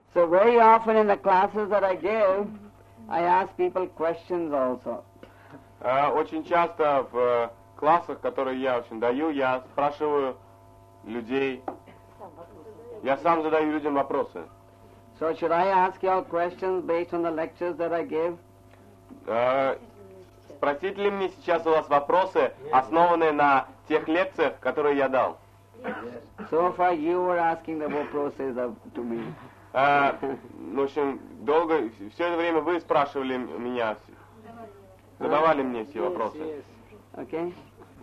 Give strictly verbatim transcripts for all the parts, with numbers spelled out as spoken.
So very often in the classes that I give, I ask people questions also. Uh, очень часто в uh, классах, которые я очень даю, я спрашиваю людей, я сам задаю людям вопросы. So should I ask you all questions based on the lectures that I give? Uh, спросить ли мне сейчас у вас вопросы, основанные на тех лекциях, которые я дал? So far you were asking the вопросы to me. Uh, в общем, долго, все это время вы спрашивали меня, задавали мне все вопросы. Okay?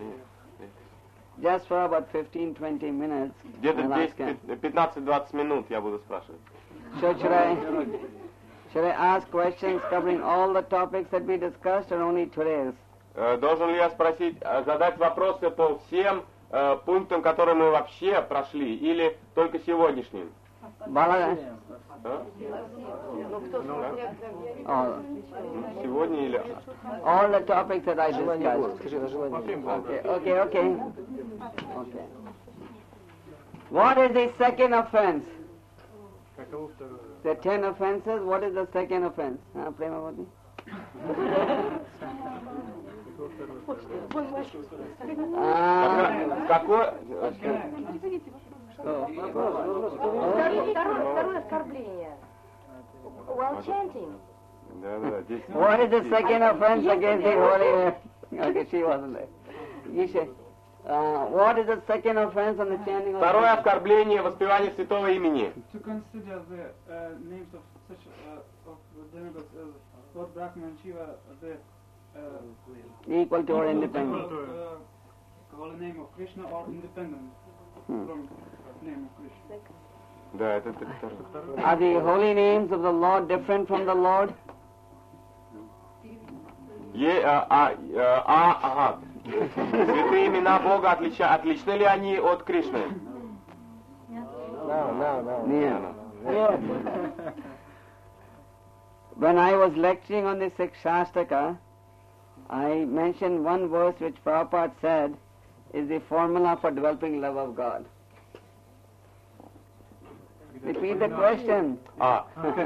Just for about fifteen to twenty minutes. Где-то пятнадцать-двадцать минут я буду спрашивать. So should I, should I ask questions covering all the topics that we discussed or only today's? Uh, должен ли я спросить, задать вопросы по всем uh, пунктам, которые мы вообще прошли, или только сегодняшним? Bala, А? all. Сегодня или... All the topics that I discussed. Okay, okay, okay. Okay. What is the second offense? The ten offenses, what is the second offense? Huh, Premavati? uh, Какое... Второе оскорбление. While chanting. Да, да, здесь... What is the second offense against the holy... Okay, she wasn't there. You say, uh, what is the second offense on the chanting of... Второе оскорбление, воспевание святого имени. To consider the uh, names of such uh, of demigods as Lord Brahma and Shiva, the uh, equal to or independent. Equal to, uh, call the name of Krishna or independent Hmm. from the name of Krishna. Да, это второе. Are the holy names of the Lord different from the Lord? Е, а, а, а, ага. Святые имена Бога отлича, отличны ли они от Кришны? No, no, no. Yeah. Yeah. When I was lecturing on the Sikshastaka, I mentioned one verse which Prabhupada said is the formula for developing love of God. Repeat the question. А.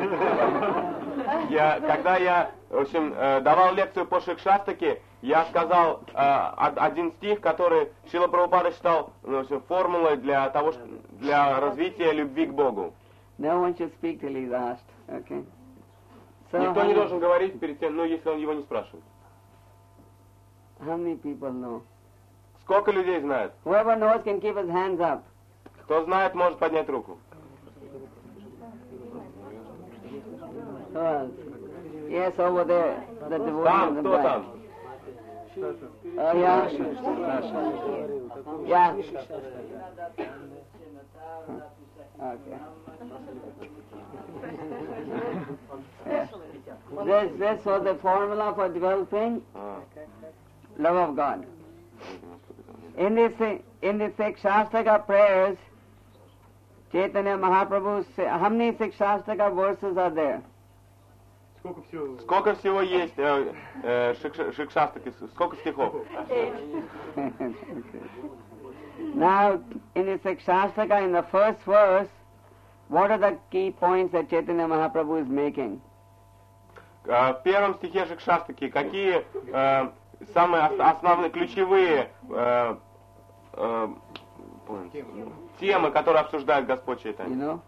Я, когда я, в общем, давал лекцию по Шикшастаке, я сказал один стих, который Шрила Прабхупада считал, в общем, формулой для того, для развития любви к Богу. No one should speak till he's asked. Okay. So Никто не должен говорить перед тем, ну, если он его не спрашивает. How many people know? Сколько людей знает? Whoever knows can keep his hands up. Кто знает, может поднять руку. Oh, yes, over there. The devotee Там, in the кто back. там? Oh, yeah. Yeah. Okay. This, this was the formula for developing love of God. In the in the Sikshastaka prayers, Chaitanya Mahaprabhu, how many Sikshastaka verses are there? Сколько всего, сколько всего есть э, э, Шикшастаки, сколько стихов? Now, in the Sikshastaka, in the first verse, what are the key points that Chaitanya Mahaprabhu is making? В первом стихе Шикшастаки какие э, самые основные, ключевые э, э, темы, которые обсуждает Господь Чайтанья? You know?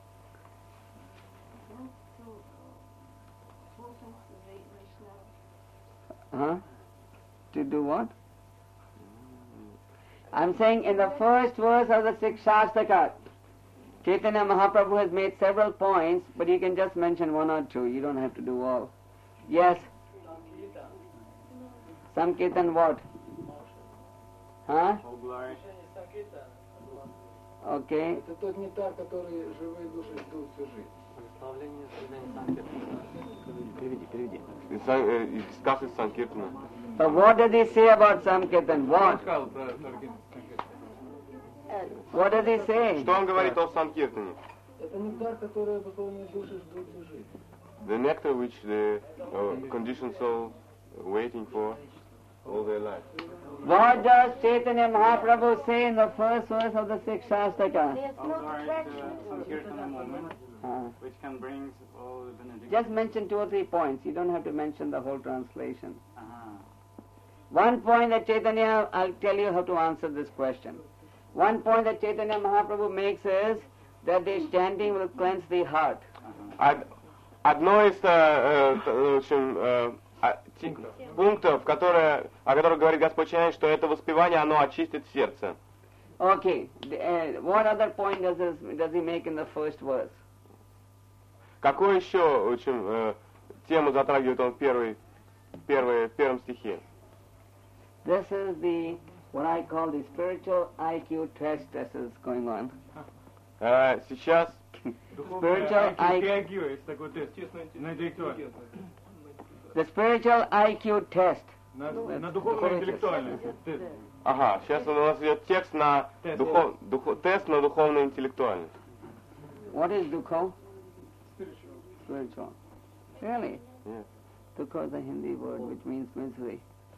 Huh? To do what? I'm saying in the first verse of the Sikshastaka, Chaitanya Mahaprabhu has made several points, but you can just mention one or two. You don't have to do all. Yes? Sankirtan what? Huh? Okay. Это тот нектар, который живые души ждут всю жизнь. Переведи, переведи. Сказ из Санкиртана. So what does he say about Sankirtan? What? What does he say? Что он говорит о Санкиртане? Это нектар, который духовные души ждут всю жизнь. The nectar which the uh, conditioned soul waiting for all their life. What does Chaitanya Mahaprabhu say in the first verse of the Sikshastaka? Those are the Sankirtana moment, Uh, which can and brings all the benedictions. Just mention two or three points. You don't have to mention the whole translation. Uh-huh. One point that Chaitanya, I'll tell you how to answer this question. One point that Chaitanya Mahaprabhu makes is that this chanting will cleanse the heart. Од- Одно из э, э, в общем, э, а- ти- пунктов, которые, о которых говорит Господь Чайтанья, что это воспевание, оно очистит сердце. Okay. The, uh, what other point does, this, does he make in the first verse? Какую еще, в общем, э, тему затрагивает он в первой, первой, в первом стихе? This is the, what I call the spiritual I Q test that is going on. Э, сейчас Spiritual I Q. Есть такой тест, на интеллектуальный. The spiritual I Q test. На, на духовно-интеллектуальный тест. Ага, сейчас у нас идет текст на Тест. духов, духо- тест на духовно-интеллектуальный. What is dukho? Spiritual. Really? Yes. Dukho is a Hindi word which means misery.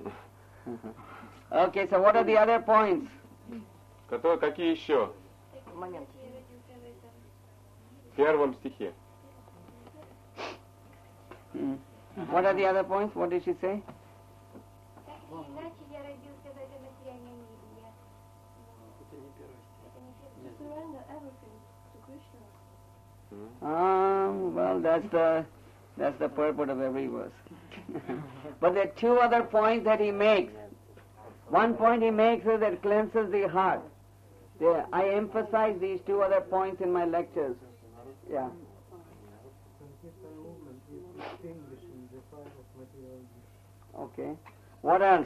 Okay, so what are the other points? Которые, какие еще? Момент. В первом стихе. Hmm. What are the other points? What did she say? Так или иначе, я родился в этом материальном мире. Я... Это не первый. Um, well, that's the that's the purport of every verse. But there are two other points that he makes. One point he makes is that cleanses the heart. There, I emphasize these two other points in my lectures. Yeah. Okay. What else?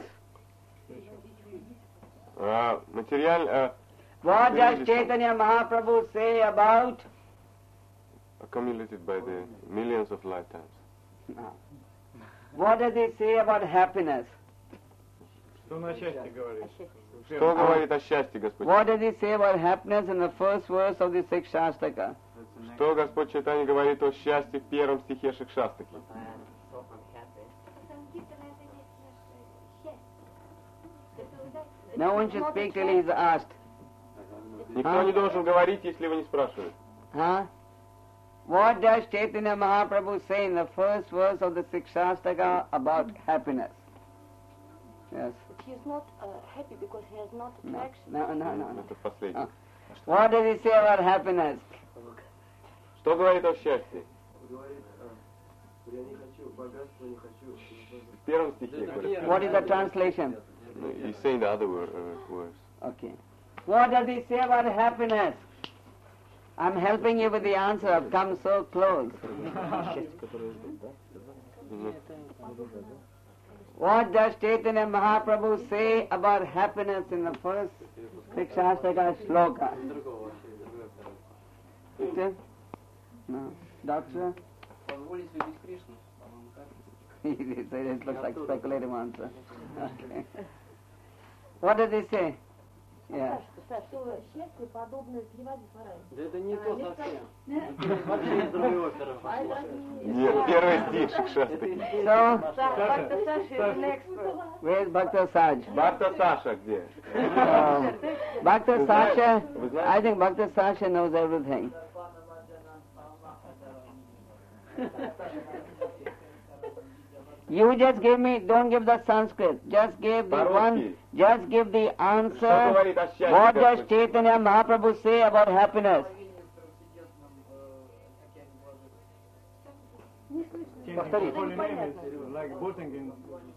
А, материаль э, What does Chaitanya Mahaprabhu say about? accumulated by the millions of lifetimes. No. What does he say about happiness? Что на счастье говорит? Что говорит о счастье Господь? What does he say about happiness in the first verse of the sixth Shastaka? Что Господь Чайтанья говорит о счастье в первом стихе Шикшастаки? Санкиртана — это есть наше счастье. Это удача. No one should speak till he is asked. Никто не должен говорить, если его не спрашивают. Huh? What does Chaitanya Mahaprabhu say in the first verse of the sixth Shastaka about happiness? Yes. He is not uh, happy because he has not No, attraction. no, no, no. no. Это последний. Ah. What does he say about happiness? Что говорит о счастье? Говорит, а, я не хочу богатства, не хочу. В первом стихе говорит. What is the translation? No, he's saying the other word, uh, words. Okay. What does he say about happiness? I'm helping you with the answer. I've come so close. Mhm. What does Chaitanya Mahaprabhu say about happiness in the first Sikshastaka shloka? Is No. Doctor? It looks like speculative answer. Okay. What does he say? Yeah. Что счастье подобное сливать в рай. Да это не то совсем. Нет, первый стих Шикшастаки. So, Bhakta Sasha is an expert. where's Bhakta Saj? Бхакта Саша где? Um, Bhakta Sasha, I think Bhakta Sasha knows everything. You just give me, don't give the Sanskrit, just give the one, just give the Что answer. говорит о счастье What does Господь? Chaitanya Mahaprabhu say about happiness? Повтори. Holy name is like boating in...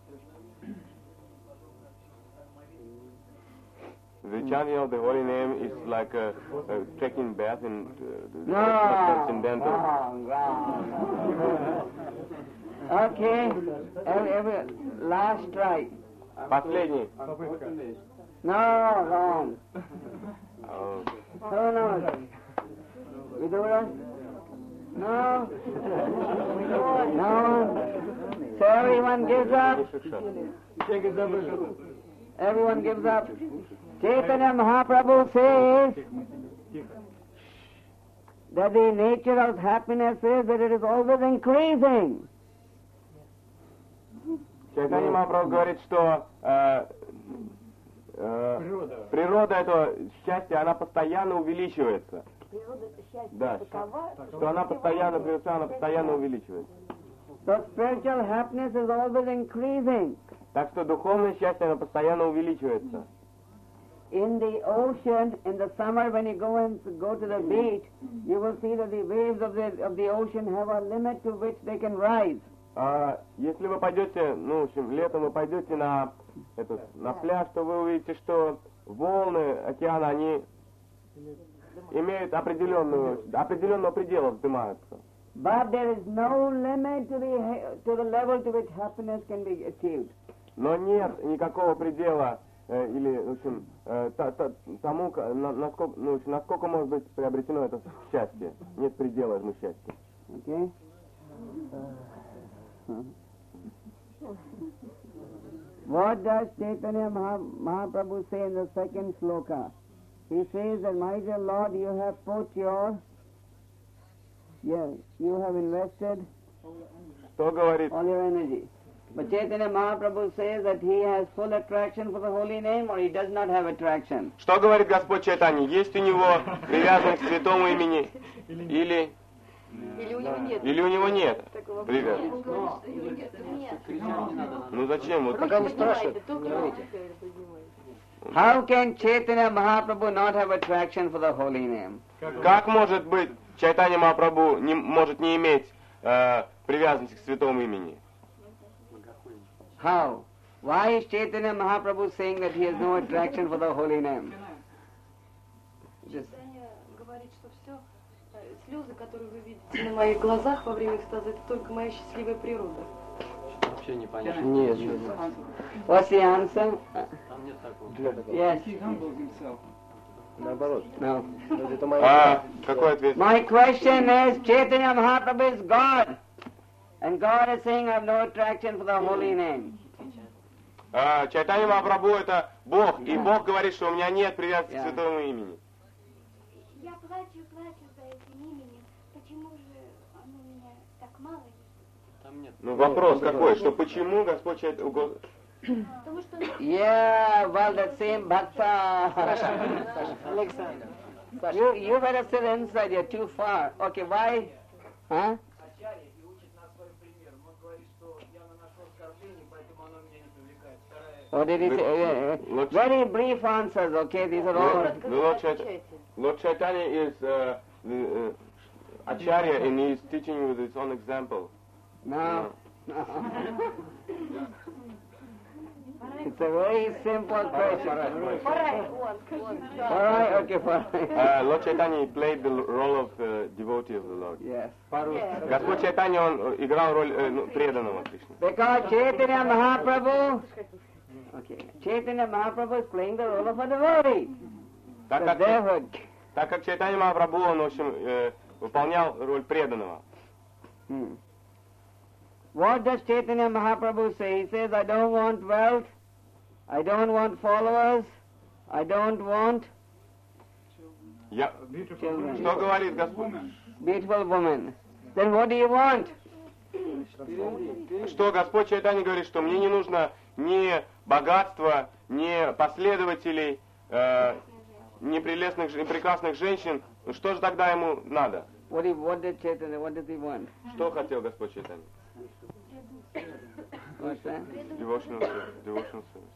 The chanting of the holy name is like a, a taking bath in uh, the No, transcendental. wrong, wrong. Okay, every, every, last try. Последний. No, wrong. Oh. Who knows? Vidura? No? No? So everyone gives up? Everyone gives up? Chaitanya Mahaprabhu says that the nature of happiness is that it is always increasing. Чайтанья Махапрабху говорит, что э, э, природа этого счастья, она постоянно увеличивается. природа счастья Да, такова, что она постоянно, она постоянно увеличивается. So spiritual happiness is always increasing. Так что духовное счастье, оно постоянно увеличивается. In the ocean, in the summer, when you go and go to the beach, you will see that the waves of the of the ocean have a limit to which they can rise. А, если вы пойдете, ну, в общем, летом вы пойдете на, этот, на пляж, то вы увидите, что волны океана, они имеют определенную, определенного предела вздымаются. But there is no limit to the ha- to the level to which happiness can be achieved. Но нет никакого предела, э, или, в общем, э, та- та- тому, ка- на- насколько, ну, в общем, насколько может быть приобретено это счастье. Нет предела этому счастью. Okay? What does Chaitanya Maha- Mahaprabhu say in the second sloka? He says that, my dear Lord, you have put your, yeah, you have invested Что говорит? all your energy. But Chaitanya Mahaprabhu says that he has full attraction for the holy name, or he does not have attraction. Что говорит Господь Чайтанья? Есть у него привязанность к святому имени? Или, или у него нет. или у него нет Такого привязанности? Он говорит, что нет. Ну зачем? Вот Руки так. поднимайте, только руки поднимайте. How can Chaitanya Mahaprabhu not have attraction for the holy name? Как может быть Чайтанья Махапрабху не, может не иметь э, привязанности к святому имени? How? Why is Chaitanya Mahaprabhu saying that he has no attraction for the holy name? Just Чайтанья говорит, что все слезы, которые вы видите на моих глазах во время экстаза, это только моя счастливая природа. Вообще непонятно. Нет. What's the answer? Там нет такого. Yes. He humbled himself. Наоборот. No. Это моя... А, какой ответ? My question is, Chaitanya Mahaprabhu is God. And God is saying, I have no attraction for the holy name. А, Чайтанья Махапрабху это Бог, и Бог говорит, что у меня нет привязанности к святому имени. Я плачу, плачу за этим именем. Почему же оно у меня так мало есть? Там нет. Ну вопрос какой, что почему Господь Чайтанья... Потому что Yeah, well, the same bhakta. Александр. You, you better sit inside, you're too far. Okay, why? Huh? Ачарья и учит нас своим примером. Он говорит, что я наношу оскорбление, поэтому оно меня не привлекает. Вторая... What did he say? Uh, uh, very brief answers, okay? These are all... The Lord, Chait- Lord Chaitanya is uh, the uh, Acharya and he is teaching you with his own example. No. It's a very simple question. Фарай, он, он. Alright, okay, fine. Uh, Lord Chaitanya played the role of uh, devotee of the Lord. Yes. Господь Чайтанья, он играл роль э, ну, преданного Кришны. Because Chaitanya Mahaprabhu, okay, Chaitanya Mahaprabhu is playing the role of a devotee. Так So как, therefore, так как Чайтанья Махапрабху, он, в общем, э, выполнял роль преданного. hmm. What does Chaitanya Mahaprabhu say? He says, I don't want wealth, I don't want followers, I don't want Я... children, Что говорит Господь? beautiful women. Then what do you want? Что Господь Чайтанья говорит, что мне не нужно ни богатства, ни последователей, э, ни прелестных, ни прекрасных женщин. Ну, что же тогда ему надо? What, he, what did Chaitanya, what does he want? Что хотел Господь Чайтанья? What's that? Devotional service. Devotional service.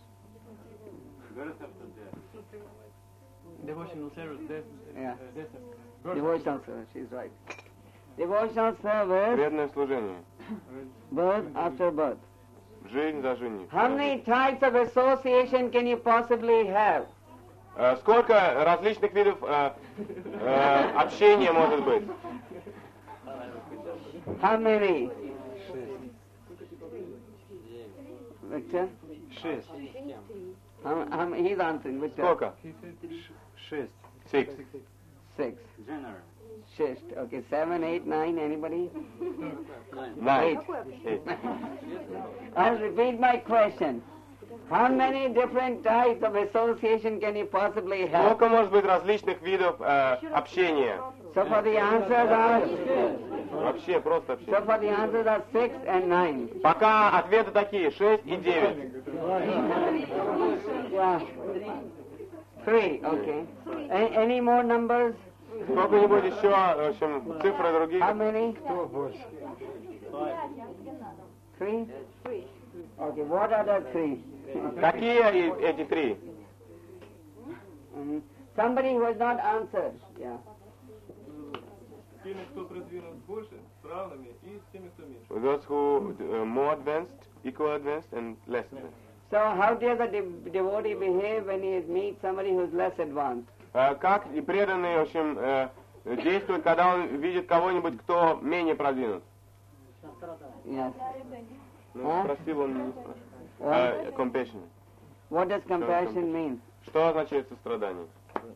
Devotional service, death, Yeah. uh, death of Devotional service, she's right. Devotional service, Преданное служение. birth after birth. Жизнь за жизнью. How many types of association can you possibly have? Э, Сколько различных видов э, э, общения может быть? How many? Victor? шесть. How, how, many- he's answering. Victor? Сколько? Шесть. Six. Six. Six. Okay, seven, eight, nine, anybody? Nine. Eight. I'll repeat my question. How many different types of association can you possibly have? Сколько может быть различных видов э, общения? So for the answers are, Вообще просто so общение. for the answers are six and nine. Пока ответы такие, шесть и девять. Yeah. Three, okay. A- any more numbers? Сколько-нибудь еще, в общем, цифры другие. How many? Кто больше? Three? Okay, what are the three? Какие и- эти три? Mhm. Somebody who has not answered. Yeah. С теми, кто продвинут больше, с равными, и с теми, кто меньше. Those who uh, more advanced, equal advanced, and less advanced. So how does a de- devotee behave when he meets somebody who is less advanced? А как и преданный, в общем, э, действует, когда он видит кого-нибудь, кто менее продвинут? Yes. Ну, А? спросил он, не спрашивал. What? А, compassion. What does compassion mean? Что означает сострадание?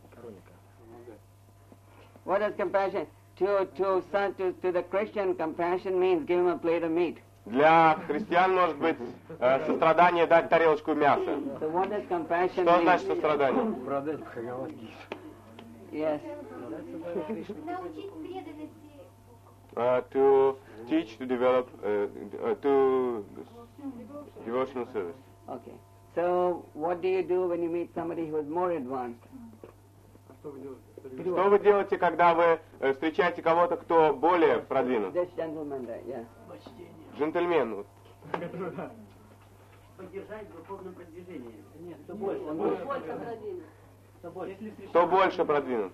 What does compassion? To to son, to to the Christian, compassion means give him a plate of meat. Для христиан может быть э, сострадание дать тарелочку мяса. So what does compassion Что mean? значит сострадание? Продать поговорки. Yes. Научить преданности. Uh, to teach, to develop, uh, uh, to devotional service. Okay. So what do you do when you meet somebody who is more advanced? Что вы делаете, когда вы э, встречаете кого-то, кто более продвинут? This gentleman there, yeah. Джентльмен. вот. Поддержать в духовном продвижении. Нет, кто Кто больше продвинут?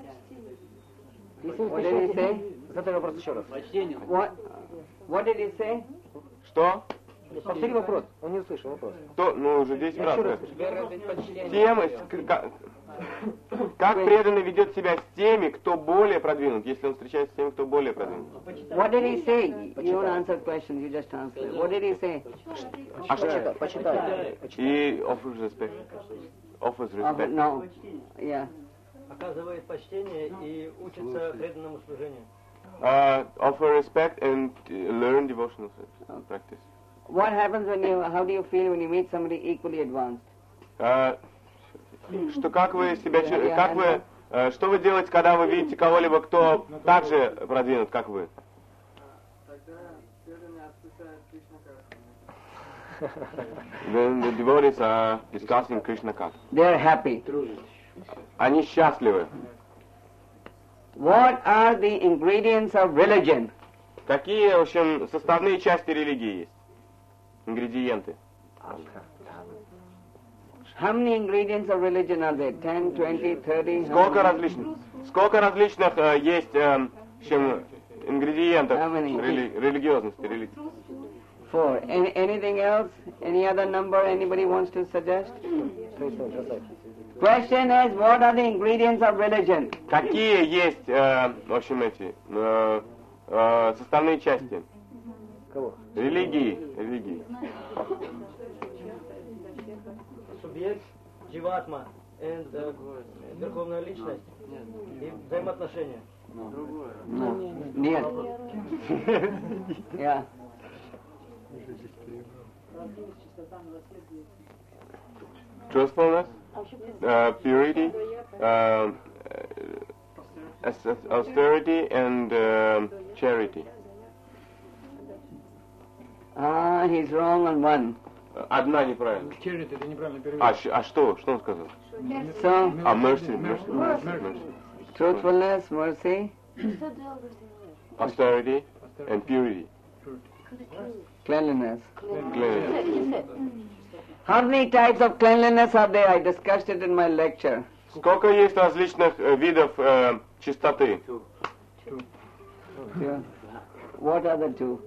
What did he say? Задай вопрос еще раз. What? What did he say? Что? Повтори вопрос. Он не услышал вопрос. Кто? Ну, уже десять раз. Еще раз. Тема, с- как, как преданный ведет себя с теми, кто более продвинут, если он встречается с теми, кто более продвинут? What did he say? You don't answer questions, you just answer. What did he say? А что? Почитай. Почитай. И offers respect. Offers Uh, respect. no. Yeah. Оказывает почтение и учится преданному служению. Uh, offer respect and uh, learn devotional service, practice. What happens when you, how do you feel when you meet somebody equally advanced? Uh, что как вы себя, чу- как вы, э, что вы делаете, когда вы видите кого-либо, кто также продвинут, как вы? Then the devotees are discussing Krishna Katha. They are happy. Они счастливы. What are the ingredients of religion? Какие, в общем, составные части религии есть? Ингредиенты. How many ingredients of religion are there? ten, twenty, thirty? Сколько различных, сколько различных э, есть, э, в общем, ингредиентов How many? рели- религиозности, религии? Four. Any, anything else? Any other number anybody wants to suggest? Question is, what are the ingredients of religion? Какие есть, э, в общем, эти э, э, составные части? Кого? Религии, религии. Субъект, дживатма, и верховная личность и взаимоотношения. No. Нет. Yeah. Truthfulness, uh, purity, uh, aus- austerity, and uh, charity. Ah, he's wrong on one. Одна неправильно. Charity, ты неправильно перевел. А, щ- а что? Что он сказал? So, А, mercy, mercy, mercy, mercy. truthfulness, mercy, Austerity and purity. cleanliness. Cleanliness. How many types of cleanliness are there? I discussed it in my lecture. Сколько есть различных э, видов э, чистоты? Yeah. What are the two?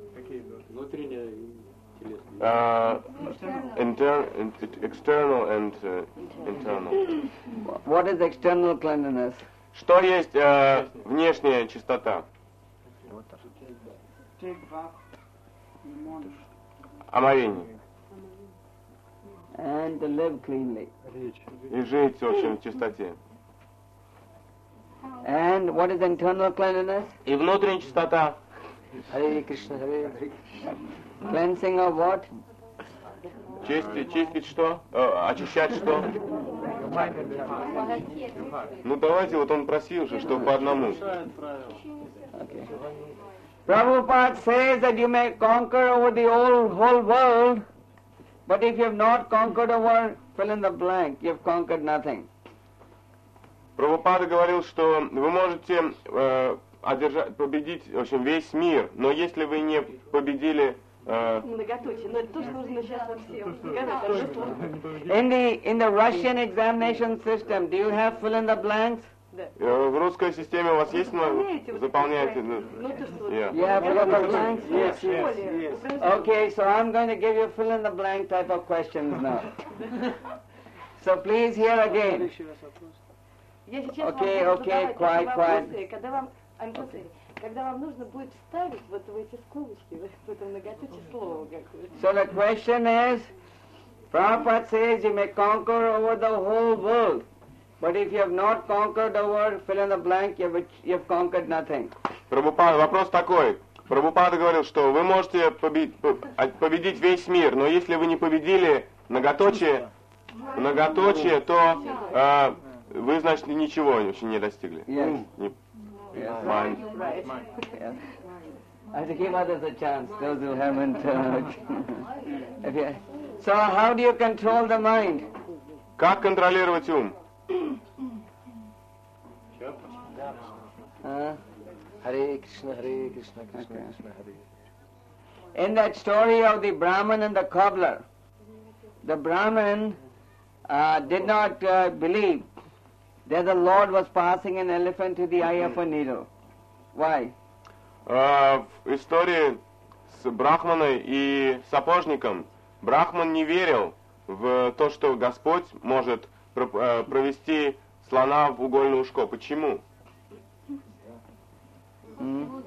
Uh, inter- in- external and uh, internal. What is external cleanliness? Что есть э, внешняя чистота? Take bath in the morning. Омовение. And to live cleanly. И жить, в общем, в чистоте. And what is internal cleanliness? И внутренняя чистота. Харе Кришна, Харе Кришна. Cleansing of what? Чистить, чистить что? Э, очищать что? Ну давайте, вот он просил же, что по одному. Okay. Prabhupada says that you may conquer over the whole, whole world, but if you have not conquered over, fill in the blank, you have conquered nothing. Прабхупада говорил, что вы можете э, одержать, победить, в общем, весь мир, но если вы не победили... Э, Многоточие, но это то, что нужно сейчас во всем. Многоточие. In the in the Russian examination system, do you have fill in the blanks? э, в русской системе у вас есть, но заполняете... ну, Ну, то, что... yeah. You have fill in the blanks? Yes, yes, yes. Okay, so I'm going to give you fill in the blank type of questions now. So please hear again. Я сейчас Окей, вам буду окей, задавать quiet, эти quiet. вопросы, когда вам, I'm so sorry, когда вам нужно будет вставить вот в эти скобочки, в это многоточие слово какое-то. So the question is, Prabhupada says you may conquer over the whole world, but if you have not conquered over, fill in the blank, you have, you have conquered nothing. Прабхупада, вопрос такой. Прабхупада говорил, что вы можете победить, победить весь мир, но если вы не победили многоточие, многоточие, то э, вы, значит, ничего вообще не достигли. Yes. Не- Yes. Mind. Right. Yes. I have to give others a chance, those who haven't. Uh, if you, so how do you control the mind? Как контролировать ум? Huh? Hare Krishna, Hare Krishna, Krishna Okay. Krishna, Hare. In that story of the Brahman and the cobbler, the Brahman uh, did not uh, believe that the Lord was passing an elephant to the eye of a needle. Why? Э, в истории с Брахманой и сапожником Брахман не верил в то, что Господь может про- э, провести слона в угольное ушко. Почему? Hmm?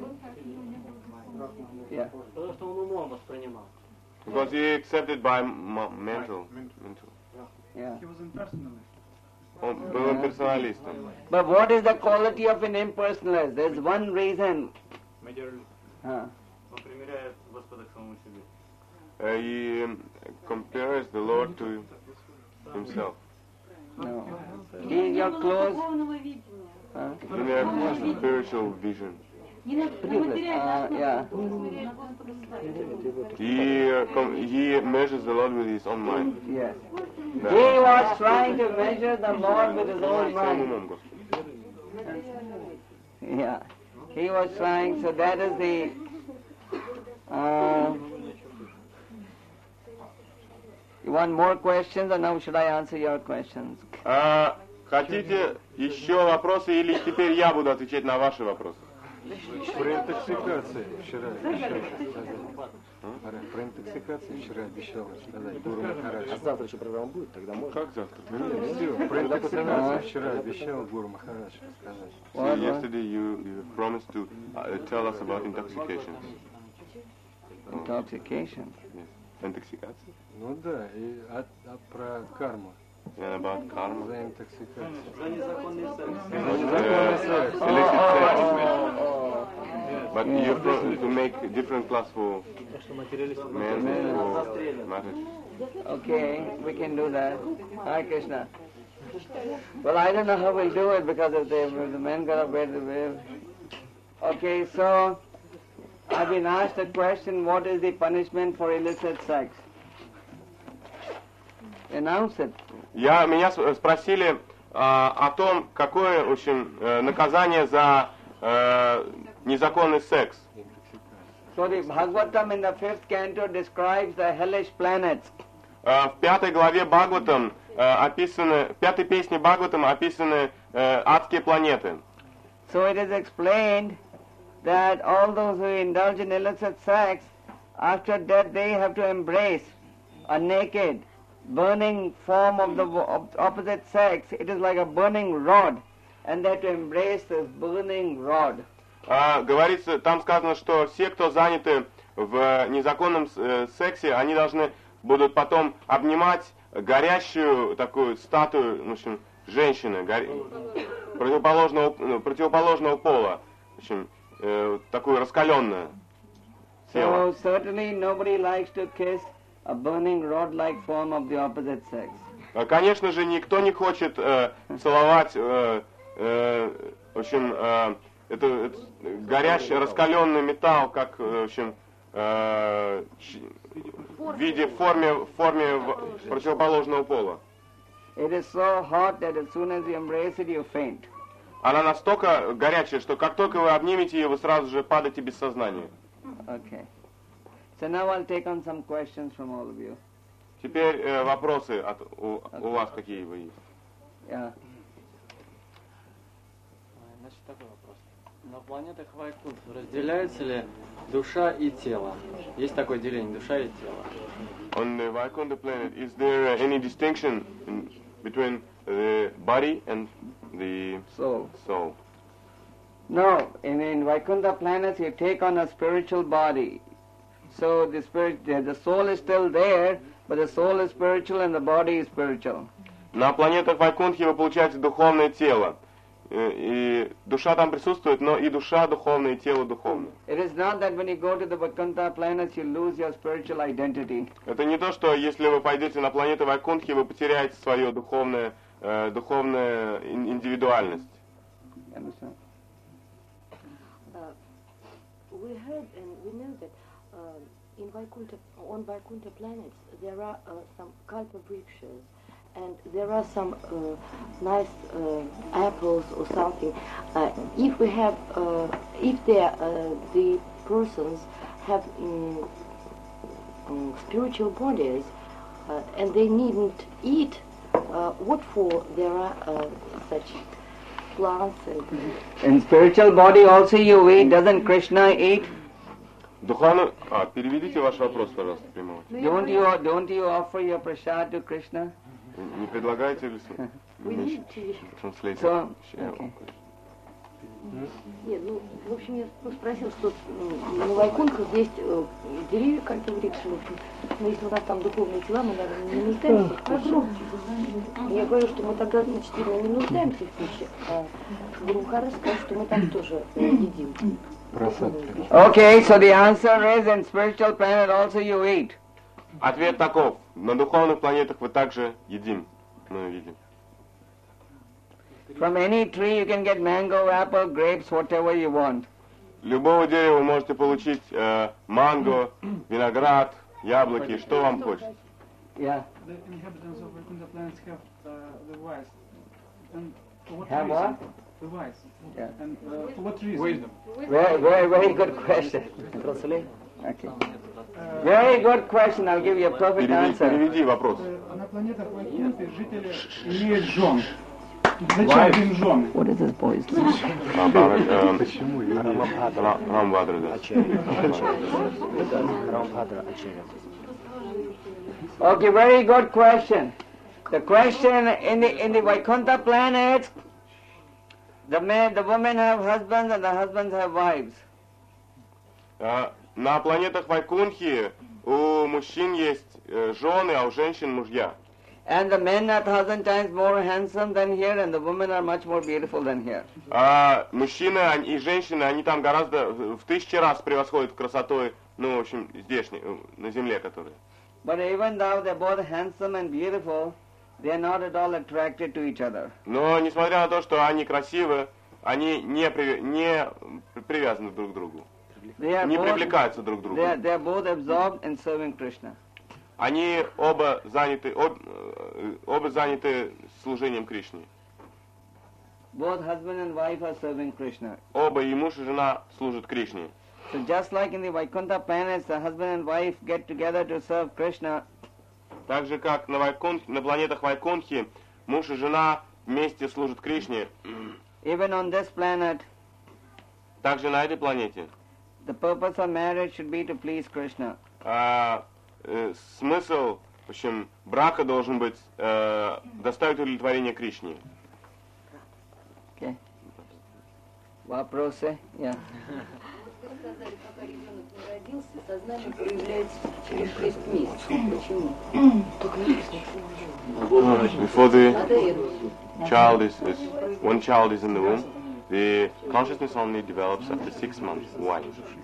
Yeah. Потому что он умом воспринимал. Because he accepted by m- mental. mental. Yeah. He was impersonalist. Он был имперсоналистом. But what is the quality of an impersonalist? There's one reason. Материалист. Huh. Он примеряет Господа к самому себе. Э, He compares the Lord to himself. No. He is your close. Духовного видения. Huh? In a spiritual vision. Не на, на материальное, Uh, yeah. на Господа ставить. He, uh, com- he measures the Lord with his own mind. Yes. Да. He was trying to measure the Lord with his own Своим mind. умом, Господи. Yeah. He was trying, so that is the. Uh, you want more questions, or now should I answer your questions? А, хотите еще вопросы, или теперь я буду отвечать на ваши вопросы? Про интоксикацию вчера обещал сказать. Про интоксикацию вчера обещал сказать Гуру Махарадж. А завтра еще программа будет, тогда можно. Как завтра? Все, про интоксикацию вчера обещал Гуру Махарадж сказать. So yesterday you, you promised to uh, tell us about intoxication. Intoxication. Yes. Intoxication? Ну да, и а, а про карму. And about karma. За интоксикацию. За незаконный секс. Незаконный секс. Illicit sex. But you pro- to make different class for men and for marriage. Okay, we can do that. Hare Krishna. Well, I don't know how we'll do it because if, they, if the men got up there, the Okay, so I've been asked a question: what is the punishment for illicit sex? Announce it. Я, меня с- спросили а, о том, какое, в общем, э, наказание за э, незаконный секс. So the Bhagavatam in the fifth canto describes the hellish planets. Э, в пятой главе Бхагаватам э, описаны, в пятой песне Бхагаватам описаны э, адские планеты. So it is explained that all those who indulge in illicit sex, after death they have to embrace a naked, burning form of the op- opposite sex. It is like a burning rod, and they have to embrace this burning rod. А, говорится, там сказано, что все, кто заняты в незаконном э, сексе, они должны будут потом обнимать горящую такую статую, в общем, женщины, горя... противоположного, ну, противоположного пола, в общем, э, такую раскаленную тело. So certainly nobody likes to kiss a burning rod-like form of the opposite sex. А, конечно же, никто не хочет э, целовать, э, э, в общем, э, это, это горящий, раскаленный металл, как, в общем, э, ч- в виде, в форме, в форме в- противоположного пола. It is so hot that as soon as you embrace it, you faint. Она настолько горячая, что как только вы обнимете ее, вы сразу же падаете без сознания. Okay. So now I'll take on some questions from all of you. Теперь э, вопросы от, у, у вас какие вы есть? Yeah. Значит, такой вопрос. На планетах Вайкунт разделяются ли душа и тело? Есть такое деление, душа и тело? On the Vaikuntha planet, is there uh, any distinction in, between the body and the soul? Soul. No, in, in Vaikuntha planets you take on a spiritual body. So the spirit, the, the soul is still there, but the soul is spiritual and the body is spiritual. На планетах Вайкунтхи вы получаете духовное тело. И душа там присутствует, но и душа духовная, и тело духовное. It is not that when you go to the Vaikuntha planets you lose your spiritual identity. Это не то, что если вы пойдете на планету Вайкунтхи, вы потеряете свою духовную, э, духовную индивидуальность. Understand? Uh, we heard and we know that uh, in Vaikuntha, on Vaikuntha planets there are uh, some kalpa vrikshas. And there are some uh, nice uh, apples or something. Uh, if we have, uh, if they, uh, the persons have um, um, spiritual bodies uh, and they needn't eat, uh, what for there are uh, such plants and... In spiritual body also you eat. Doesn't Krishna eat? Духовно... А, переведите ваш вопрос, пожалуйста, прямого. Don't you, don't you offer your prasad to Krishna? Не предлагаете ли translate? So, okay. Нет, ну, в общем, я ну, спросил, что на Вайкунтхах есть э, деревья, как говорится, в общем, но если у нас там духовные тела, мы, наверное, не нуждаемся в пище. Я говорю, что мы тогда, значит, не нуждаемся в пище, а Гуру Махарадж сказал, что мы там тоже э, едим. Okay, so the answer is in spiritual planet also you eat. Ответ таков. На духовных планетах вы также едим. Мы видим. From any tree you can get mango, apple, grapes, whatever you want. Любого дерева вы можете получить э, манго, виноград, яблоки, что вам хочется. Yeah. The inhabitants of Vaikuntha planets have uh, the wise. And for what Have reason? what? The wise. Yeah. And uh, for what reason? Wisdom. Very, very, very good question. Okay. Very good question. I'll give you a perfect answer. Переведи вопрос. На планетах Вайкунтхи жители имеют жен. Зачем им жены? What is this boy's name? Почему? Рамбхадра, да. Okay, very good question. The question in the in the Vaikuntha planets, the men, the women have husbands and the husbands have wives. На планетах Вайкунтхи у мужчин есть жены, а у женщин мужья. And the men are thousand times more handsome than here, and the women are much more beautiful than here. А мужчины и женщины, они там гораздо в тысячи раз превосходят красотой, ну, в общем, здешней, на земле, которые. But even though they're both handsome and beautiful, they are not at all attracted to each other. Но несмотря на то, что они красивы, они не при, не привязаны друг к другу, не привлекаются друг к другу. They are, they are both absorbed in serving Krishna. Они оба заняты, об, оба заняты служением Кришне. Both husband and wife are serving Krishna. Оба, и муж, и жена служат Кришне. So just like in the Vaikuntha planets, the husband and wife get together to serve Krishna. Так же, как на, Вайкунт, на планетах Вайкунтхи, муж и жена вместе служат Кришне. Even on this planet, также на этой планете, the purpose of marriage should be to please Krishna. А, э, смысл, в общем, брака должен быть э, доставить удовлетворение Кришне. Okay. Вопросы? Yeah. Вы сказали, пока ребенок не родился, сознание проявляется через шесть месяцев. Почему? Только написано, Before the child is, is, when child is in the womb, the consciousness only develops after six months. Why?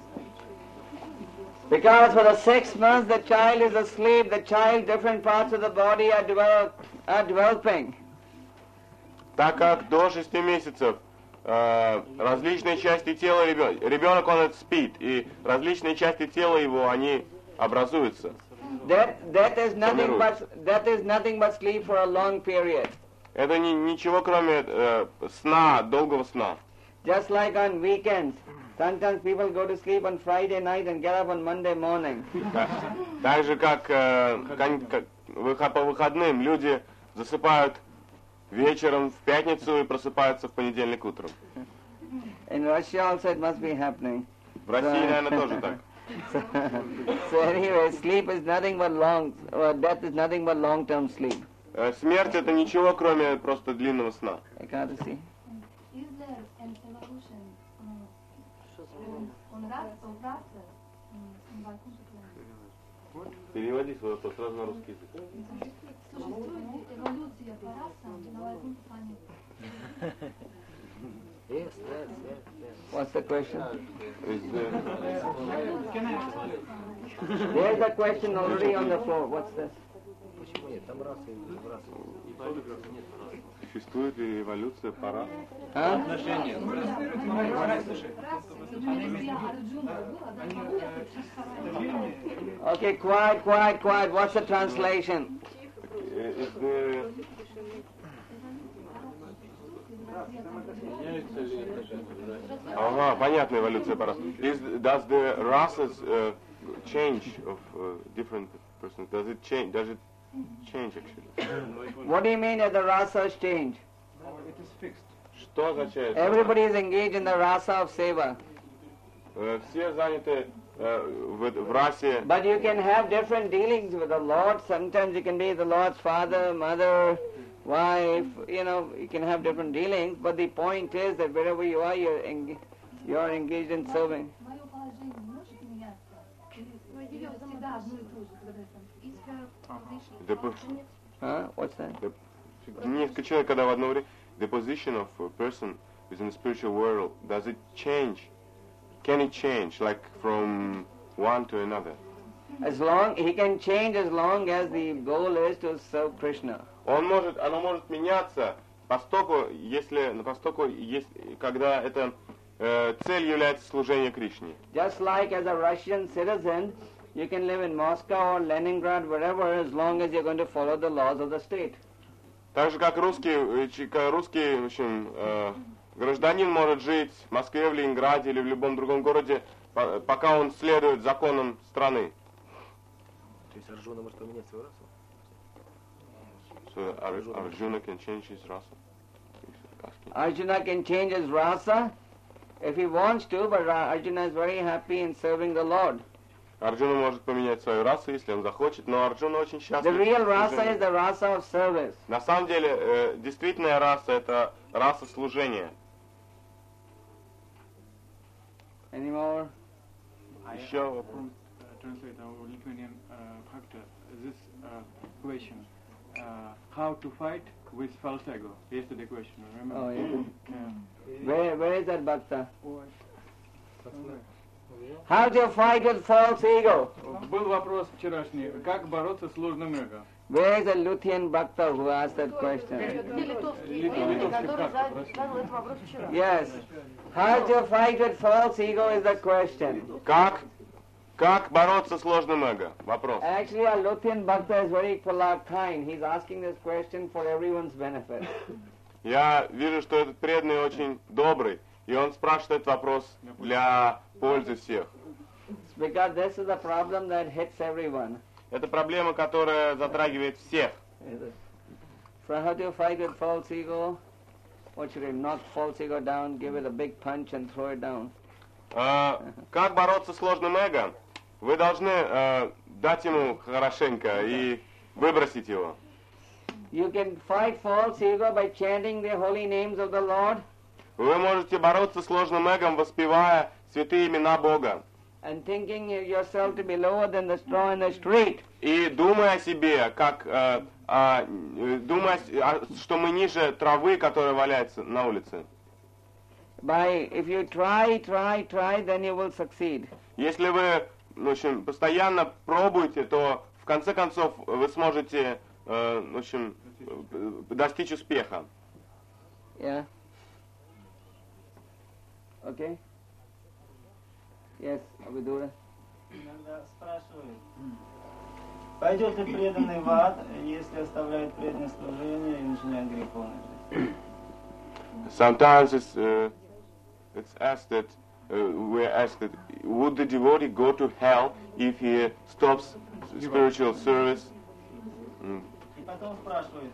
Because for the six months the child is asleep, the child, different parts of the body are, develop, are developing. Так как до шести месяцев э, различные части тела ребенка, ребенок он спит, и различные части тела его, они образуются. That, that is nothing формирует. but that is nothing but sleep for a long period. Это ни- ничего, кроме э, сна, долгого сна. Just like on weekends, sometimes people go to sleep on Friday night and get up on Monday morning. Да. Так же, как, э, кон- как выхо- по выходным люди засыпают вечером в пятницу и просыпаются в понедельник утром. In Russia also it must be happening. В России, наверное, тоже так. So, so anyway, sleep is nothing but long, or death is nothing but long-term sleep. Э, Смерть это ничего, кроме просто длинного сна. I can't see. Is there an evolution um, on rasa, of rasa um, in Vaikuntha planet? Переводи свой вопрос сразу на русский язык. Существует ли эволюция по расам на Vaikuntha планете? Yes, yes, yes, yes. What's the question? Is, э, There's a question already on the floor. What's this? Почему нет? Там раса и раса. Существует ли эволюция по расам? Huh? Okay, quiet, quiet, quiet. What's the translation? Э, is the- Ага, понятно, эволюция по расам. Is, does the races uh, change of uh, different persons? Does it change? Does it change actually? What do you mean that the rasas change? It is fixed. Что означает? Everybody is engaged in the rasa of seva. Э, Все заняты э, в, в расе. But you can have different dealings with the Lord. Sometimes you can be the Lord's father, mother, wife. You know, you can have different dealings. But the point is that wherever you are, you're, eng- you're engaged in serving. Мое положение не может меняться? Или идет всегда одно и то же, когда там? Is her position The po- alternate? Huh? What's that? Несколько человек, когда в одно время. The position of a person is in the spiritual world. Does it change? Can it change, like from one to another? As long he can change as long as the goal is to serve Krishna. Он может, оно может меняться, постоку, если, ну, постоку, есть, когда это э, цель является служение Кришне. Just like as a Russian citizen, you can live in Moscow or Leningrad, wherever, as long as you're going to follow the laws of the state. Так же, как русский, э, чи- ка- русский в общем, э, гражданин может жить в Москве, в Ленинграде или в любом другом городе, по- пока он следует законам страны. То есть Арджуна может поменять свою расу? So, Ar- Arjuna can change his rasa. Arjuna can change his rasa if he wants to, but Ra- Arjuna is very happy in serving the Lord. Арджуна может поменять свою расу, если он захочет, но Арджуна очень The счастлив. real в rasa служении. is the rasa of service. На самом деле, э, действительная раса это раса служения. Any more? Еще вопрос. Translate our Lithuanian uh, Bhakta. This uh, question: uh, How to fight with false ego? Yesterday question. Remember? Oh, yeah. Yeah. Where, where is that bhakta? How to fight with false ego? Был вопрос вчерашний. Как бороться с ложным эго? Where is the Luthian bhakta who asked that question? Где литовский Литов- еврей, литовский который бхакта, задал простите. задал этот вопрос вчера? Yes. How to fight with false ego is the question. Как, как бороться с ложным эго? Вопрос. Actually, our Luthian bhakta is very polite, kind. He's asking this question for everyone's benefit. Я вижу, что этот преданный очень добрый, и он спрашивает этот вопрос для пользы всех. Because this is a problem that hits everyone. Это проблема, которая затрагивает всех. So how to fight with false ego? What should I knock false ego down, give it a big punch and throw it down? А, как бороться с ложным эго? Вы должны а, дать ему хорошенько и выбросить его. You can fight false ego by chanting the holy names of the Lord Вы можете бороться с ложным эгом, воспевая святые имена Бога. and thinking yourself to be lower than the straw in the street. И думая о себе, как, э, а, э, думая, с- а, что мы ниже травы, которая валяется на улице. By if you try, try, try, then you will succeed. Если вы, в общем, постоянно пробуете, то в конце концов вы сможете, э, в общем, э, достичь успеха. Yeah. Okay. Yes, Abhidura. Иногда спрашивают, Пойдет ли преданный в ад, если оставляет преданное служение и начинает греховную жизнь? Sometimes it's, uh, it's asked that, uh, we're asked that, would the devotee go to hell if he stops spiritual service? Mm. И потом спрашивает,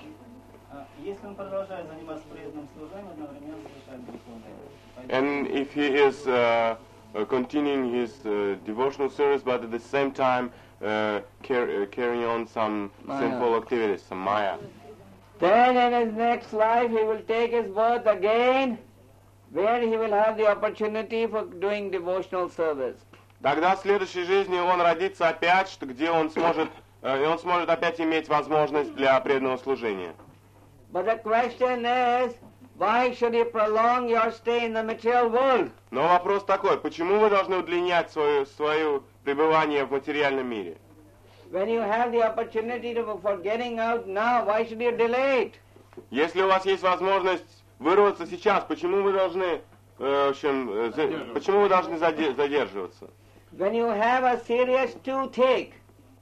если он продолжает заниматься преданным служением, одновременно совершает греховную жизнь. And if he is uh, uh, continuing his uh, devotional service, but at the same time uh, car- uh, carrying on some Maya. sinful activities, some maya. Then in his next life he will take his birth again, where he will have the opportunity for doing devotional service. Тогда в следующей жизни он родится опять, что где он сможет, э, и он сможет опять иметь возможность для преданного служения. But the question is, why should you prolong your stay in the material world? Но вопрос такой, почему вы должны удлинять свое, свое пребывание в материальном мире? When you have the opportunity to, for getting out now, why should you delay it? Если у вас есть возможность вырваться сейчас, почему вы должны, э, в общем, э, за, почему вы должны заде- задерживаться? When you have a serious toothache,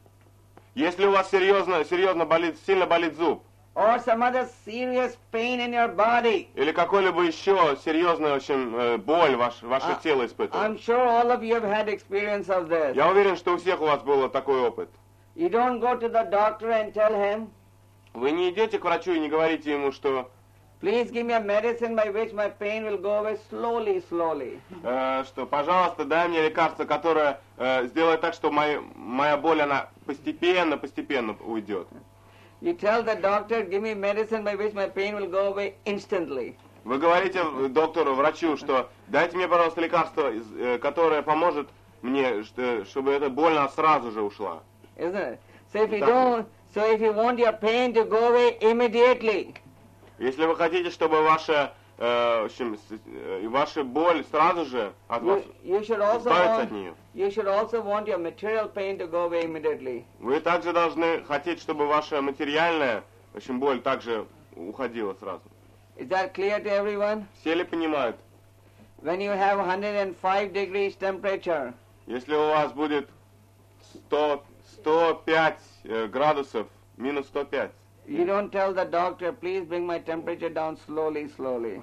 Если у вас серьезно, серьезно болит, сильно болит зуб, or some other serious pain in your body, или какой-либо еще серьезная, в общем, э, боль ваш, ваше Uh, тело испытывает. I'm sure all of you have had experience of this. Я уверен, что у всех у вас был такой опыт. You don't go to the doctor and tell him, Вы не идете к врачу и не говорите ему, что please give me a medicine by which my pain will go away slowly, slowly. э, что, пожалуйста, дай мне лекарство, которое э, сделает так, что моя, моя боль, она постепенно, постепенно уйдет. You tell the doctor, give me medicine by which my pain will go away instantly. Вы говорите доктору, врачу, что дайте мне, пожалуйста, лекарство, э, которое поможет мне, что, чтобы эта боль она сразу же ушла. Isn't it? So if you don't, so if you want your pain to go away immediately, Если вы хотите, чтобы ваша, э, в общем, с- э, ваша боль сразу же от вас, you, you should also избавиться от want, нее, you should also want your material pain to go away immediately. вы также должны хотеть, чтобы ваша материальная, в общем, боль также уходила сразу. Is that clear to everyone? Все ли понимают? When you have one hundred five degrees temperature, Если у вас будет сто, сто пять э, градусов, минус сто пять, you don't tell the doctor, please bring my temperature down slowly, slowly.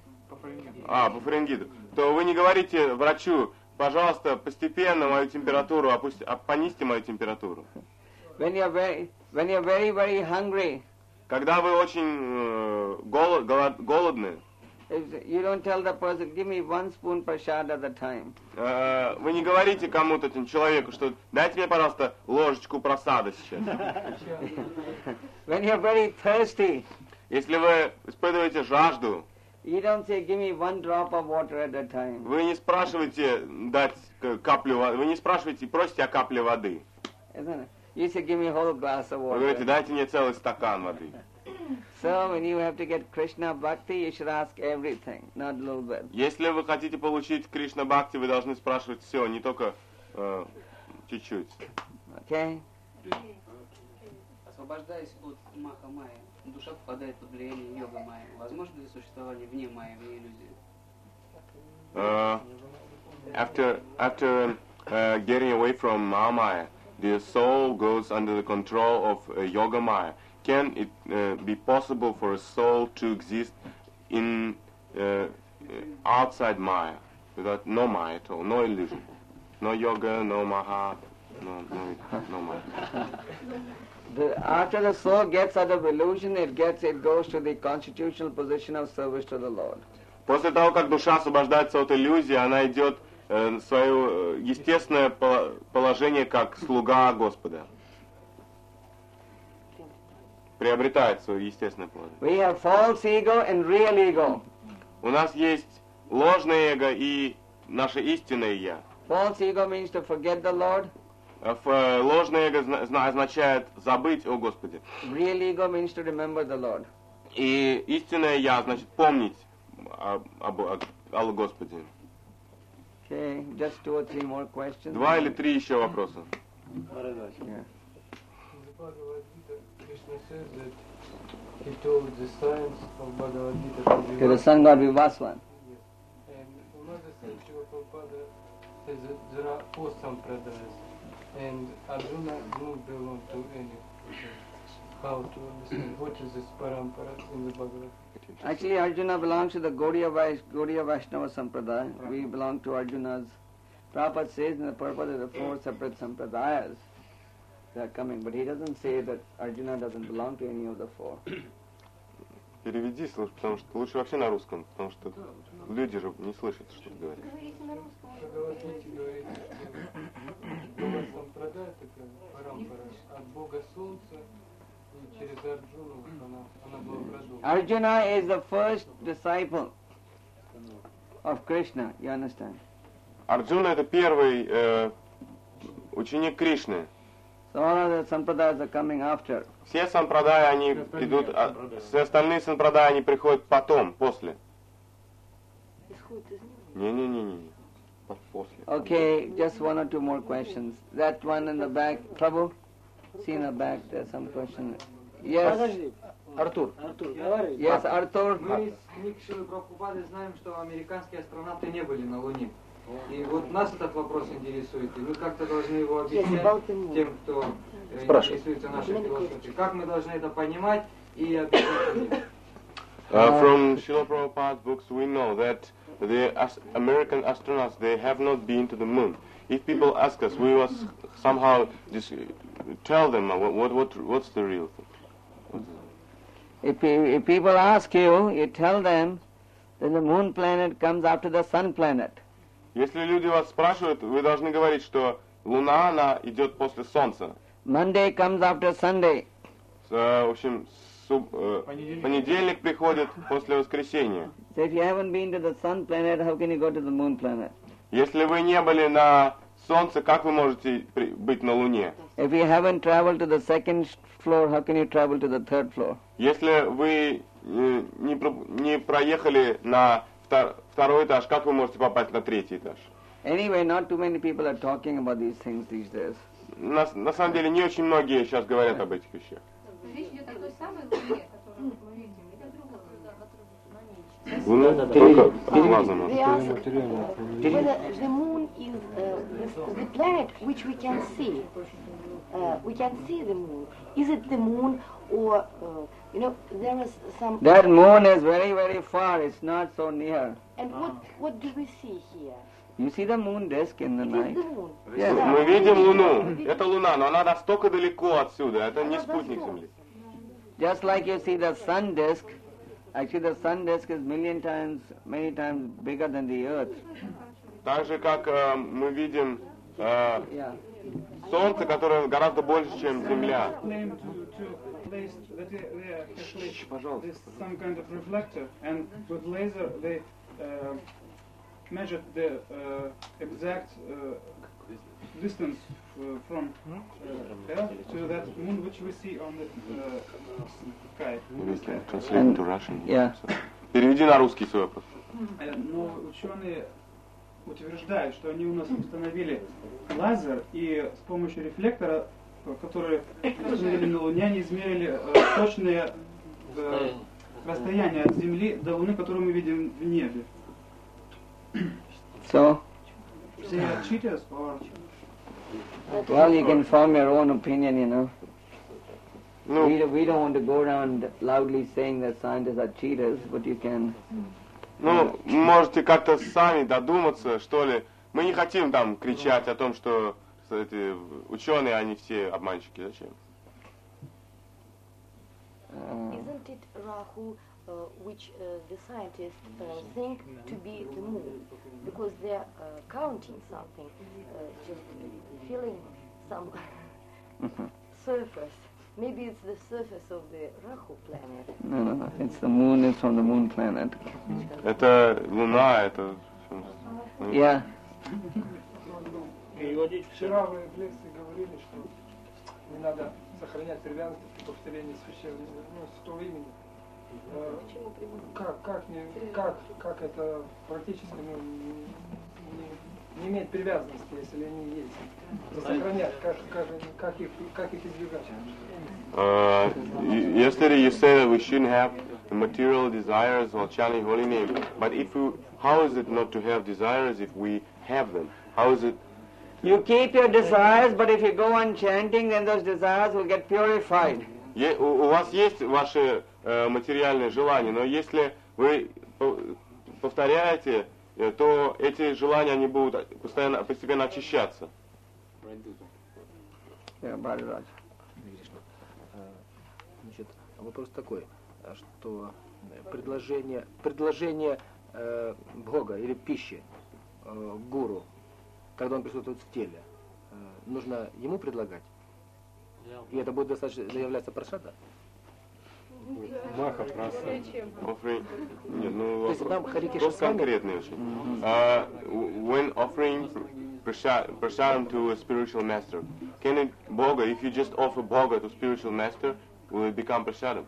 а, по Фаренгейту, то вы не говорите врачу, пожалуйста, постепенно мою температуру, опусти, а, понизьте мою температуру. When you're very, when you're very, very hungry, Когда вы очень э, голод, голод- голодны, if you don't tell the person, give me one spoon prasad at a time. э, вы не говорите кому-то, этому человеку, что дайте мне, пожалуйста, ложечку просада сейчас. When you're very thirsty, Если вы испытываете жажду, you don't say, give me one drop of water at a time. вы не спрашиваете дать к- каплю воды, вы не спрашиваете, просите о капле воды. Isn't it? You say, give me a whole glass of Вы говорите, water. дайте мне целый стакан воды. So when you have to get Krishna Bhakti, you should ask everything, not a little bit. Если вы хотите получить Кришна Бхакти, вы должны спрашивать все, не только э, чуть-чуть. Okay? Освобождаясь от маха майя, душа попадает под влияние йога майя. Возможно ли существование вне майя, вне иллюзии? Uh, after after uh, getting away from Maya, the soul goes under the control of uh, Yoga Maya. Can it uh, be possible for a soul to exist in uh, outside Maya, without no Maya at all, no illusion, no yoga, no Maha, no no no Maya? The, after the soul gets out of illusion, it gets, it goes to the constitutional position of service to the Lord. После того, как душа освобождается от иллюзии, она идет э, в свое э, естественное по- положение как слуга Господа. Приобретает свое естественное положение. We have false ego and real ego. У нас есть ложное эго и наше истинное я. False ego means to forget the Lord. Э, ф- э, Ложное эго зна- зна- означает забыть о Господе. Real ego means to remember the Lord. И истинное я значит помнить об, об- о, о Господе. Okay, just two or three more questions. Два или три еще вопроса. Yeah. Krishna says that he told the science of Bhagavad Gita to Okay, the Vivas. sun god Vivaswan. And another thing, Srila Prabhupada says that there are four sampradayas. And Arjuna don't belong to any. How to understand what is this parampara in the Bhagavad? Actually, Arjuna belongs to the Gaudiya, Vais- Gaudiya Vaishnava Sampradaya. We belong to Arjuna's. Prabhupada says in the purport of the four separate sampradayas that are coming, but he doesn't say that Arjuna doesn't belong to any of the four. Переведи, слушай, потому что лучше вообще на русском, потому что люди же не слышат, что ты говоришь. Говорите на русском. Бхагавадгите говорит, что Бога Сампрадая такая парампара от Бога Солнца и через Арджуну она, она была в роду. Arjuna is the first disciple of Krishna, you understand? Арджуна это первый э, ученик Кришны. So all of the sampradayas are coming after. Все сампрадаи, они идут, а, все остальные сампрадаи, они приходят потом, после. Не-не-не-не, после. Okay, just one or two more questions. That one in the back, trouble? See in the back, there's some question. Yes. Подожди. Артур. Артур, говори. Yes, Артур. Мы из книг Шрилы Прабхупады знаем, что американские астронавты не были на Луне. И вот нас этот вопрос интересует, и мы как-то должны его объяснять тем, кто э, интересуется нашей философией. Как мы должны это понимать и объяснять людям? Uh, from Srila Prabhupada's books, we know that the as American astronauts, they have not been to the moon. If people ask us, we must somehow just tell them what, what, what what's the real thing. If, if people ask you, you tell them that the moon planet comes after the sun planet. Если люди вас спрашивают, вы должны говорить, что Луна, она идет после Солнца. Monday comes after Sunday. В общем, суб, э, понедельник приходит после воскресенья. So if you haven't been to the sun planet, how can you go to the moon planet? Если вы не были на Солнце, как вы можете при, быть на Луне? If you haven't traveled to the second floor, how can you travel to the third floor? Если вы э, не, про, не проехали на втор, второй этаж, как вы можете попасть на третий этаж? Anyway, not too many people are talking about these things these days. На, на самом деле, не очень многие сейчас говорят об этих вещах. Речь идет о той самой Луне, которую мы видим, или о другой Луне? Луна только глазом. They ask whether the moon is uh, the, the planet which we can see. Uh, we can see the moon. Is it the moon or, uh, you know, there is some... That moon is very, very far. It's not so near. And what, what do we see here? You see the moon disk in the It night? is the moon. Yes. Мы видим Луну. Это Луна, но она настолько далеко отсюда. Это не спутник Земли. Just like you see the sun disk, actually the sun disk is million times, many times bigger than the earth. Так же, как э, мы видим э, Yeah. Солнце, которое гораздо больше, чем Земля. Claim to, to place that they, they have placed this some kind of reflector, and with laser they uh, measured the uh, exact uh, distance uh, from uh, Earth to that moon which we see on the uh, sky. Translate to Russian. Yeah. Переведи на русский свой вопрос. Э, Но ученые утверждают, что они у нас установили лазер, и с помощью рефлектора, который установили на Луне, они измерили э, точное э, расстояние от Земли до Луны, которое мы видим в небе. So, They are cheaters or... well, you can form your own opinion, you know. Ну, We, we don't want to go around loudly saying that scientists are cheaters, but you can... ну, можете как-то сами додуматься, что ли. Мы не хотим там кричать о том, что эти ученые, они все обманщики. Зачем? Uh, Isn't it Rahu, uh, which uh, the scientists uh, think to be the moon? Because they're uh, counting something, uh, just feeling some surface. Maybe it's the surface of the Rahu planet. no, no, no, it's the moon is from the moon planet. Это Луна, это... Yeah. Вчера вы в лекции говорили, что не надо сохранять привязанность к повторению священного, ну, святого имени. Э, Как, как, не, как, как это практически ну, не, не имеет привязанности, если они есть? Сохранять, как, как, как, их, как их избегать? Uh, yesterday you said that we shouldn't have material desires while chanting holy name. But if we, how is it not to have desires if we have them? How is it You keep your desires, but if you go on chanting, then those desires will get purified. Е, у, у вас есть ваши э, материальные желания, но если вы по, повторяете, э, то эти желания они будут постоянно, постепенно очищаться. Yeah, Bharadwaj. Значит, вопрос такой, что предложение, предложение э, Бога или пищи э, гуру, когда он присутствует в теле, э, нужно ему предлагать? И это будет достаточно являться прасада? Маха, прасада. Offering, нет, ну, То есть нам Хари Кришна вопрос конкретный очень. Uh, when offering prasadam to a spiritual master, can it, Boga, if you just offer Boga to spiritual master, will it become prasadam?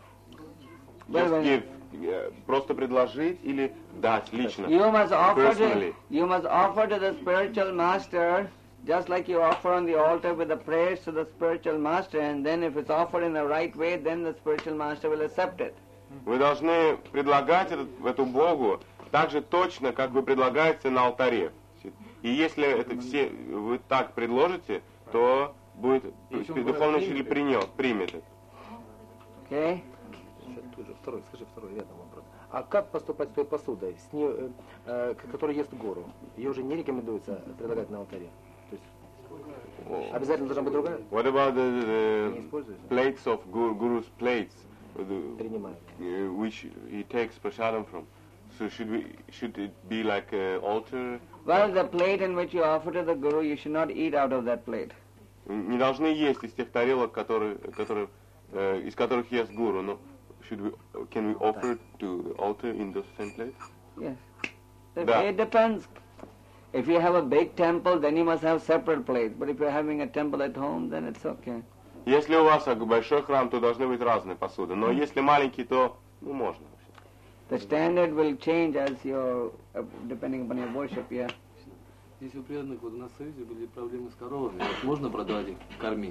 Just give, uh, просто предложить или дать лично? You must offer personally. to, you must offer to the spiritual master, just like you offer on the altar with the prayers to the spiritual master, and then if it's offered in the right way, then the spiritual master will accept it. Вы должны предлагать этот, эту Богу так же точно, как вы предлагаете на алтаре. И если это все вы так предложите, то будет духовный учитель принят, примет это. Okay. Второй, скажи второй рядом вопрос. А как поступать с той посудой, с ней, э, которую ест гуру? Ее уже не рекомендуется предлагать на алтаре. То есть обязательно должна быть другая? What about the, the plates of guru, guru's plates, the, uh, which he takes prasadam from? So should we should it be like an altar? Well, the plate in which you offer to the guru, you should not eat out of that plate. Не должны есть из тех тарелок, которые, которые, uh, из которых ест гуру, но should we, can we offer it to the altar in the same place? Yes. Да. It depends. If you have a big temple, then you must have separate plates. But if you're having a temple at home, then it's okay. Если у вас большой храм, то должны быть разные посуды. Но если маленький, то ну, можно. The standard will change as your, uh, depending upon your worship, yeah. Если у преданных, вот у нас в Союзе были проблемы с коровами, можно продавать их корми?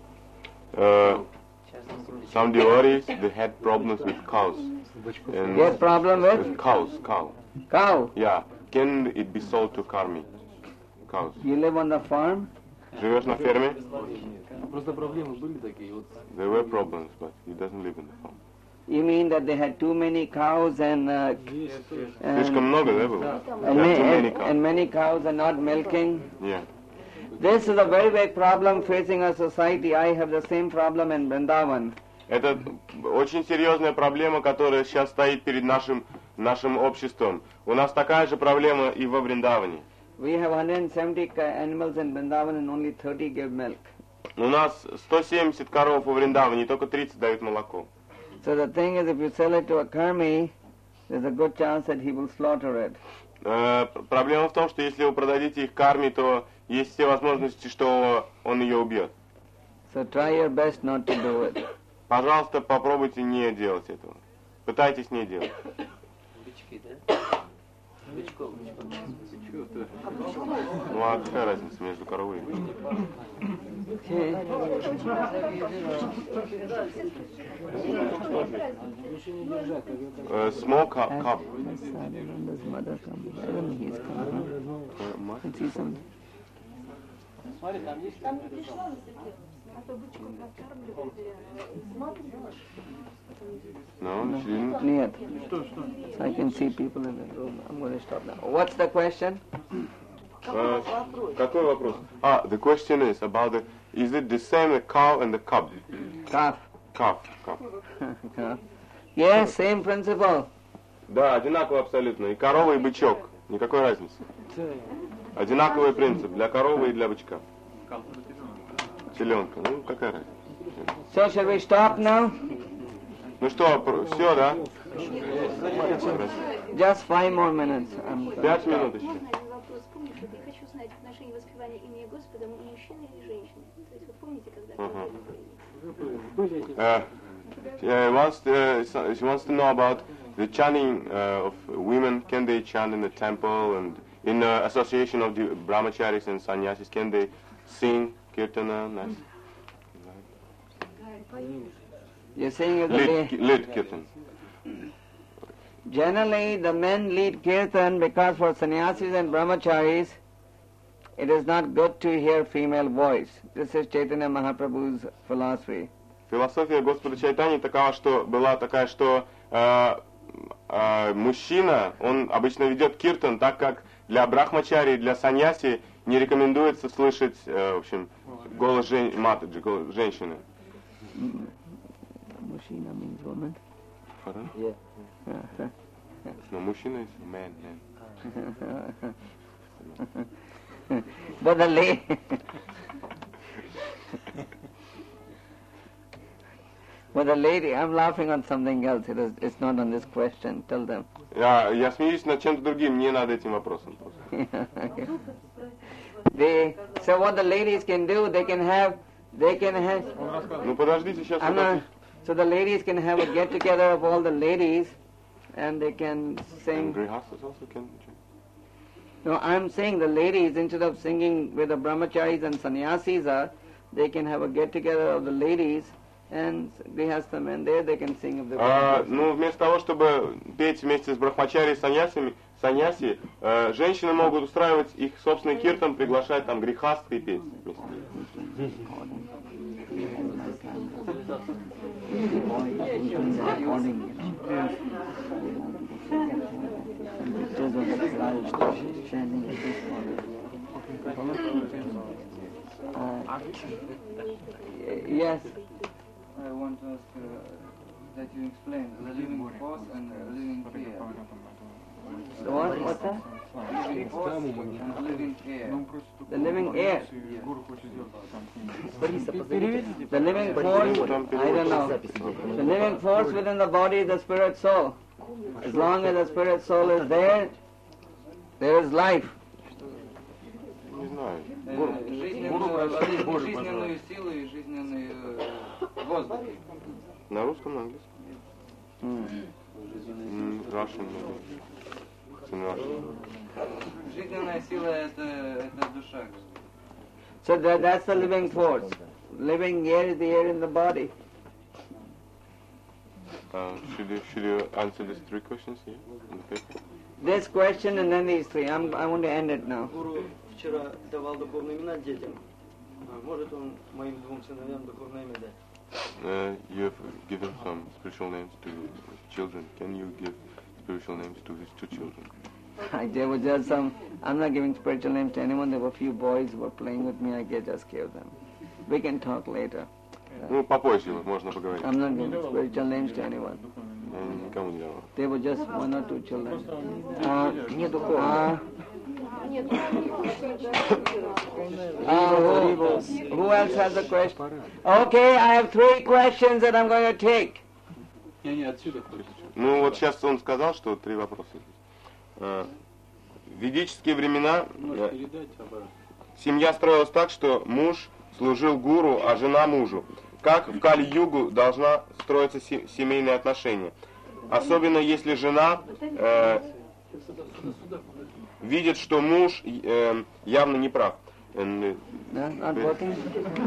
Uh, some devotees, they had problems with cows. And Get problem with? with cows, cow. Cow? Yeah. Can it be sold to karmi? Cows. You live on the farm? Живешь на ферме? Просто проблемы были такие. Вот. There were problems, but he doesn't live in the farm. You mean that they had too many cows and, uh, and, Слишком много, да, было? and, Yeah, too ma- many and, cows. and many cows are not milking? Yeah. This is a very big problem facing our society. I have the same problem in Vrindavan. Это очень серьезная проблема, которая сейчас стоит перед нашим, нашим обществом. У нас такая же проблема и во Вриндаване. We have one hundred seventy ca- animals in Vrindavan and only thirty give milk. У нас сто семьдесят коров во Вриндаване, и только тридцать дают молоко. So the thing is, if you sell it to a karmi, there's a good chance that he will slaughter it. Э, проблема в том, что если вы продадите их карме, то есть все возможности, что он ее убьет. So try your best not to do it. Пожалуйста, попробуйте не делать этого. Пытайтесь не делать. Бички, да? Бичков, бичков. Ну а какая разница между коровой и uh, small cup. cup. No, she didn't. Нет. So I can see people in the room. I'm going to stop now. What's the question? Uh, какой вопрос? Ah, the question is about the, is it the same the cow and the cub? Calf. Calf, calf. Calf. Yes, same principle. Да, одинаково абсолютно. И корова, и бычок. Никакой разницы. Одинаковый принцип для коровы и для бычка. Теленка. Ну, какая разница? So shall we stop now? Ну что, все, да? Just five more minutes. I'm Пять минут еще. Можно один вопрос? Помнишь, вот я хочу знать отношение воспевания имени Господа мужчины или женщины? То есть вот помните, когда Uh, uh, wants to, uh, she wants to know about the chanting uh, of women. Can they chant in the temple and in uh, association of the brahmacharis and sannyasis? Can they sing kirtana? Nice. You're saying it's Lead, the lead kirtan. Generally, the men lead kirtan because for sannyasis and brahmacharis, it is not good to hear female voice. This is Chaitanya Mahaprabhu's philosophy. Философия Господа Чайтани такова, что была такая, что э, э, мужчина, он обычно ведет киртан, так как для брахмачари, для саньяси не рекомендуется слышать, э, в общем, голос жен, матаджи, голос женщины. Мужчина means woman. Pardon? Yeah. No, мужчина is man, man. But the lady, but the lady, I'm laughing on something else. It is, it's not on this question. Tell them. Я, я смеюсь над чем-то другим, не над этим вопросом. They, so what the ladies can do, they can have, they can have. Ну подождите, сейчас. Not, so the ladies can have a get together of all the ladies, and they can sing. And grihastas also can. No, I'm saying the ladies, instead of singing with the brahmacharis and sannyasis are, they can have a get together of the ladies and grihastam, and there they can sing of the. А, ну вместо того, чтобы петь вместе с брахмачари и саньясами, саньяси, э, женщины могут устраивать их собственный киртан, приглашать там грихаст и петь. Uh, yes. I want to ask uh, that you explain the living force and uh, living air. The what? What's that? Living force and living air. The living air. The living force, I don't know. The living force within the body is the spirit soul. As long as the spirit soul is there, there is life. Не знаю. Жизненную силу и жизненный воздух. На русском, на английском? Russian. Жизненная сила это, это душа. So that, that's the living force. Living air is the air in the body. Uh, should you should you answer these three questions here in the paper? This question and then these three. I'm I want to end it now. Гуру вчера давал духовные имена детям. Может он моим двум сыновьям духовные имена дать? Uh, you have given some spiritual names to children. Can you give spiritual names to his two children? There were just some. I'm not giving spiritual names to anyone. There were a few boys who were playing with me. I just gave them. We can talk later. Ну, попозже можно поговорить. I'm not giving spiritual names to anyone. Я никому не давал. They were just one or two children. Uh, uh, uh, who, who else has a question? Okay, I have three questions that I'm going to take. Ну, вот сейчас он сказал, что три вопроса. В ведические времена семья строилась так, что муж служил гуру, а жена мужу. Как в Кали-югу должна строиться семейные отношения? Особенно если жена э, видит, что муж э, явно не прав. And, Not working.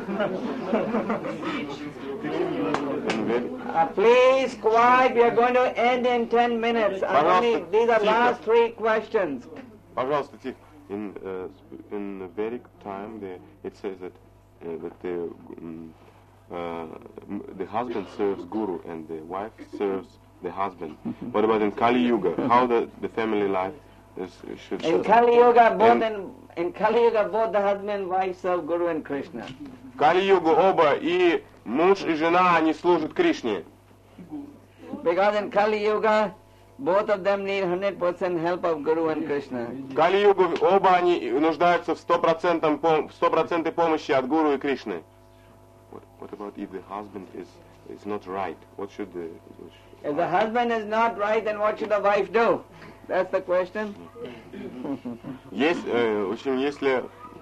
Uh, please, quiet. We are going to end in ten minutes. Only, these are last three questions. Пожалуйста, тихо. In uh, in Vedic time, the, it says that uh, that the um, uh, the husband serves guru and the wife serves the husband. What about in Kali Yuga? How the the family life is should? In Kali Yuga, both in in Kali Yuga, both the husband and wife serve Guru and Krishna. В Кали-югу оба, и муж, и жена, они служат Кришне. Because in Kali Yuga, both of them need one hundred percent help of Guru and Krishna. В Кали-югу оба они нуждаются в сто процентов в сто процентов помощи от Гуру и Кришны. What, what about if the husband is is not right? What should the If the husband is not right, then what should the wife do? That's the question. Есть, э, в общем, если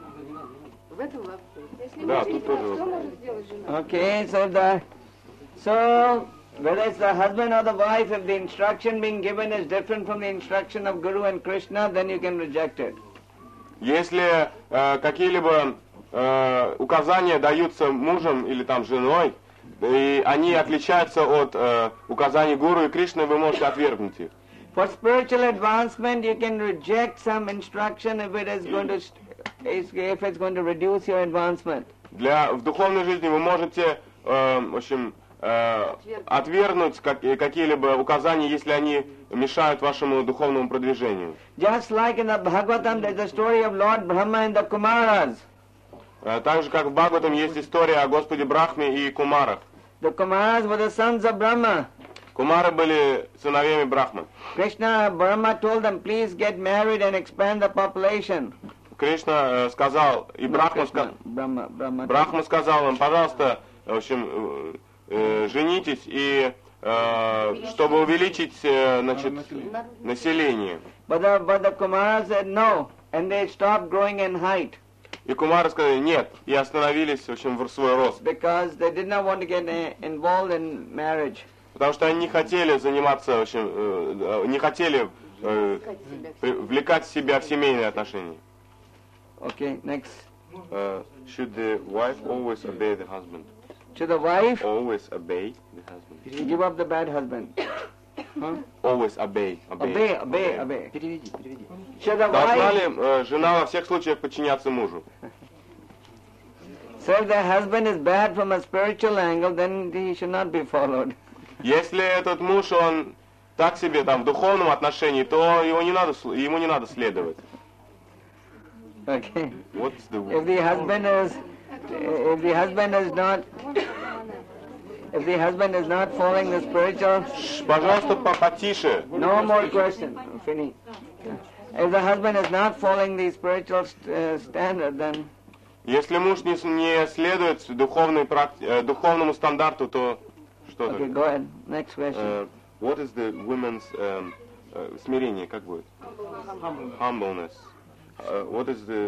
да, тут тоже. Okay, so the so whether it's the husband or the wife, if the instruction being given is different from the instruction of Guru and Krishna, then you can reject it. Если э, какие-либо э, указания даются мужем или там женой, и они отличаются от э, указаний Гуру и Кришны, вы можете отвергнуть их. For spiritual advancement, you can reject some instruction if it is going to if it's going to reduce your advancement. Для, в духовной жизни вы можете, э, в общем, э, отвергнуть как, какие-либо указания, если они мешают вашему духовному продвижению. Just like in the Bhagavatam, there's a story of Lord Brahma and the Kumaras. Э, так же, как в Бхагаватам есть история о Господе Брахме и Кумарах. The Kumaras were the sons of Brahma. Кумары были сыновьями Брахмы. Krishna, Brahma told them, please get married and expand the population. Кришна э, сказал, и Брахма, Krishna, ска... Brahma, Brahma. Брахма сказал им, пожалуйста, в общем, э, э, женитесь, и э, чтобы увеличить э, значит, население. But the, but the Kumaras said no, and they stopped growing in height. И Кумары сказали нет, и остановились, в общем, в свой рост. Because they did not want to get uh, involved in marriage. Потому что они не хотели заниматься, в общем, э, не хотели э, вовлекать себя в семейные отношения. Okay, next. Uh, should the wife always obey the husband? Should the wife always obey the husband? Give up the bad husband. Huh? Always obey. Obey, obey, obey. Переведи, переведи. Should the Должна wife... ли э, жена во всех случаях подчиняться мужу? So if the husband is bad from a spiritual angle, then he should not be followed. Если этот муж, он так себе там в духовном отношении, то его не надо, ему не надо следовать. Okay. What's the... If the husband is, if the husband is not, if the husband is not following the spiritual, пожалуйста, потише. No more question. Finish. If the husband is not following the spiritual uh, standard, then. Если муж не, не следует духовной практи, э, духовному стандарту, то что Okay, go ahead. Next question. Uh, what is the women's um, uh, смирение? Как будет? Humbleness. Uh, what is the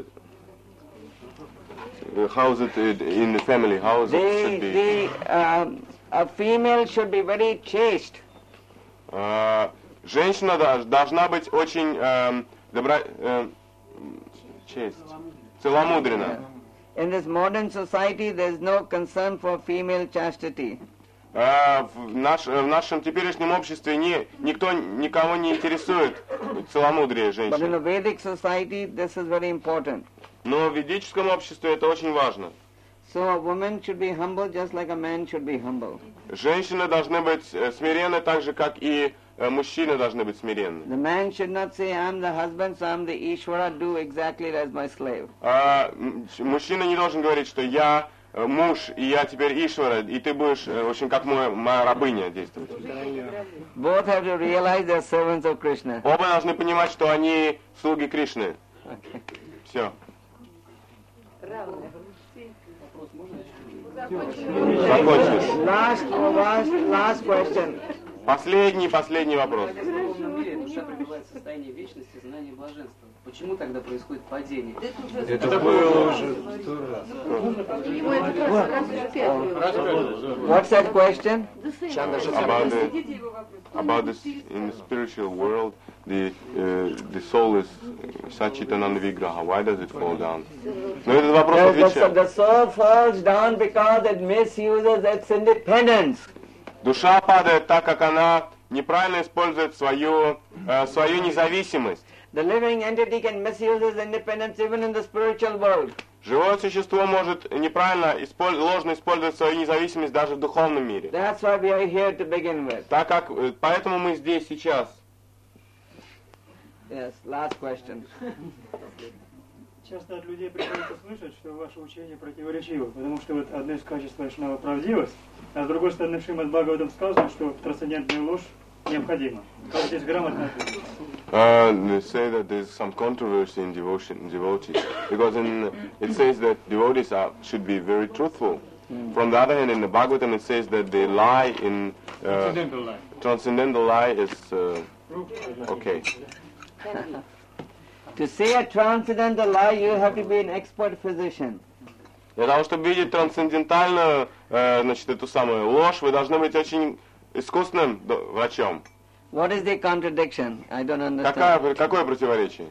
uh, how is it in the family? How is the, it should be? The um, a female should be very chaste. Uh, женщина должна быть очень uh, добра, uh, честь, целомудренна. In this modern society, there is no concern for female chastity. Uh, в, наш, в нашем теперешнем обществе не, никто, никого не интересует целомудрие женщин. But in a Vedic society, this is very important. Но в ведическом обществе это очень важно. So a woman should be humble just like a man should be humble. Женщины должны быть смиренны так же, как и мужчины должны быть смиренны. The man should not say, I'm the husband, so I'm the Ishvara, do exactly as my slave. Uh, мужчина не должен говорить, что я муж, и я теперь Ишвара, и ты будешь, в общем, как моя, моя рабыня действовать. Both have to realize they're servants of Krishna. Оба должны понимать, что они слуги Кришны. Okay. Все. Last, last, last question. Последний, последний вопрос. В духовном мире душа пребывает в состоянии вечности, знания и блаженства. Почему тогда происходит падение? Это было уже сто раз. What's that question? About the, about this, in the spiritual world, the uh, the soul is Satchitananda Vigraha. Why does it fall down? Но этот вопрос отвечает. The soul falls down because it misuses its independence. Душа падает так, как она неправильно использует свою, э, свою независимость. The living entity can misuse its independence even in the spiritual world. Живое существо может неправильно, использ... ложно использовать свою независимость даже в духовном мире. That's why we are here to begin with. Так как, поэтому мы здесь сейчас. Yes, last question. Часто от людей приходится слышать, что ваше учение противоречиво, потому что вот одно из качеств Вайшнава — правдивость, а с другой стороны в Шримад Бхагаватам сказано, что трансцендентная ложь необходима. Как здесь грамотно ответить? Uh, they say that there is some controversy in devotion, in devotees, because in, it says that devotees are, should be very truthful. Mm. From the other hand, in the Bhagavatam it says that they lie in uh, transcendental lie. Transcendental lie is uh, okay. To say a transcendental lie, you have to be an expert physician. Для того, чтобы видеть трансцендентальную, э, значит, эту самую ложь, вы должны быть очень искусным врачом. What is the contradiction? I don't understand. Какое, какое противоречие?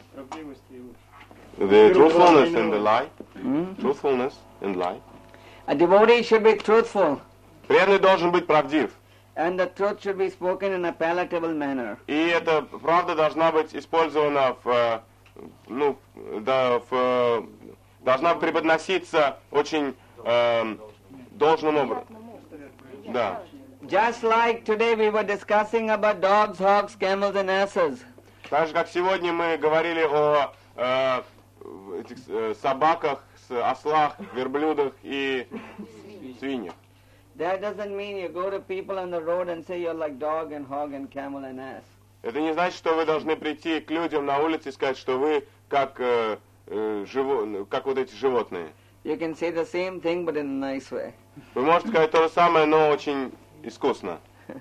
The truthfulness and the lie. Hmm? Truthfulness and lie. A devotee should be truthful. Преданный должен быть правдив. And the truth should be spoken in a palatable manner. И эта правда должна быть использована в ну, да, в, должна преподноситься очень э, должным образом. Да. Just like today we were discussing about dogs, hogs, camels and asses. Так же, как сегодня мы говорили о э, этих э, собаках, ослах, верблюдах и свиньях. That doesn't mean you go to people on the road and say you're like dog and hog and camel and ass. Это не значит, что вы должны прийти к людям на улице и сказать, что вы как, э, э, живо, как вот эти животные. You can say the same thing, but in a nice way. Вы можете сказать то же самое, но очень искусно.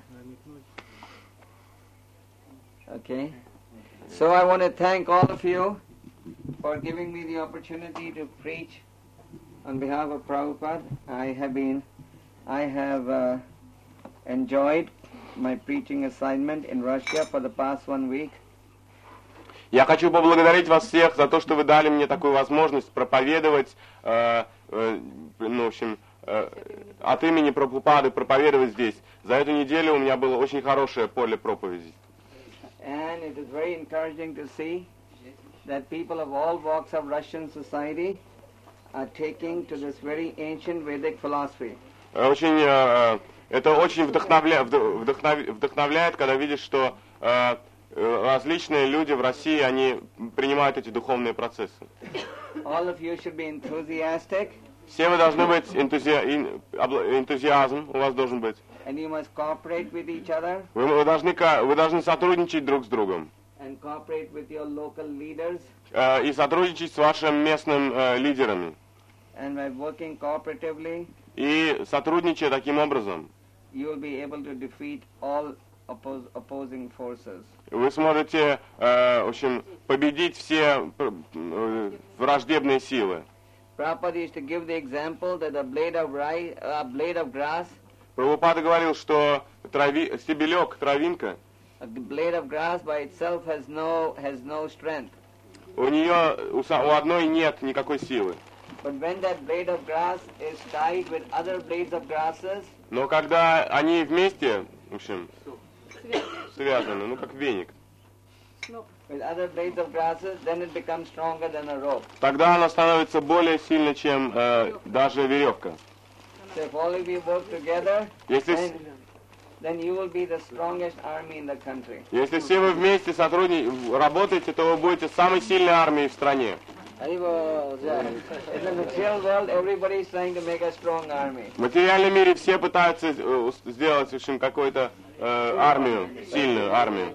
Okay. So I want to thank all of you for giving me the opportunity to preach on behalf of Prabhupada. I have been, I have uh, enjoyed my preaching assignment in Russia for the past one week. Я хочу поблагодарить вас всех за то, что вы дали мне такую возможность проповедовать, э, э, ну, в общем, э, от имени Прабхупады проповедовать здесь. За эту неделю у меня было очень хорошее поле проповеди. And it is very encouraging to see that people of all walks of Russian society are taking to this very ancient Vedic philosophy. Очень, э, это очень вдохновля, вдохнов, вдохновляет, когда видишь, что э, различные люди в России, они принимают эти духовные процессы. All of you should be enthusiastic. Все вы должны быть энтузи... энтузиазм у вас должен быть. And you must cooperate with each other. Вы, вы должны вы должны сотрудничать друг с другом. And cooperate with your local leaders. Э, и сотрудничать с вашими местными э, лидерами. And by working cooperatively. И сотрудничая таким образом. You will be able to defeat all oppos opposing forces. Вы сможете, э, в общем, победить все э, враждебные силы. Prabhupada used to give the example that a blade of rice, a blade of grass. Прабхупада говорил, что трави, стебелек, травинка, a blade of grass by itself has no has no strength. У нее у, у одной нет никакой силы. But when that blade of grass is tied with other blades of grasses, но когда они вместе, в общем, связаны, ну как веник, with other blades of grasses, then it becomes stronger than a rope. Тогда она становится более сильной, чем э, даже веревка. So if all of you work together, Если then, then you will be the strongest army in the country. Если все вы вместе сотрудни... работаете, то вы будете самой сильной армией в стране. In the material world, everybody is trying to make a strong army. В материальном мире все пытаются сделать, в общем, какую-то э, армию, сильную армию.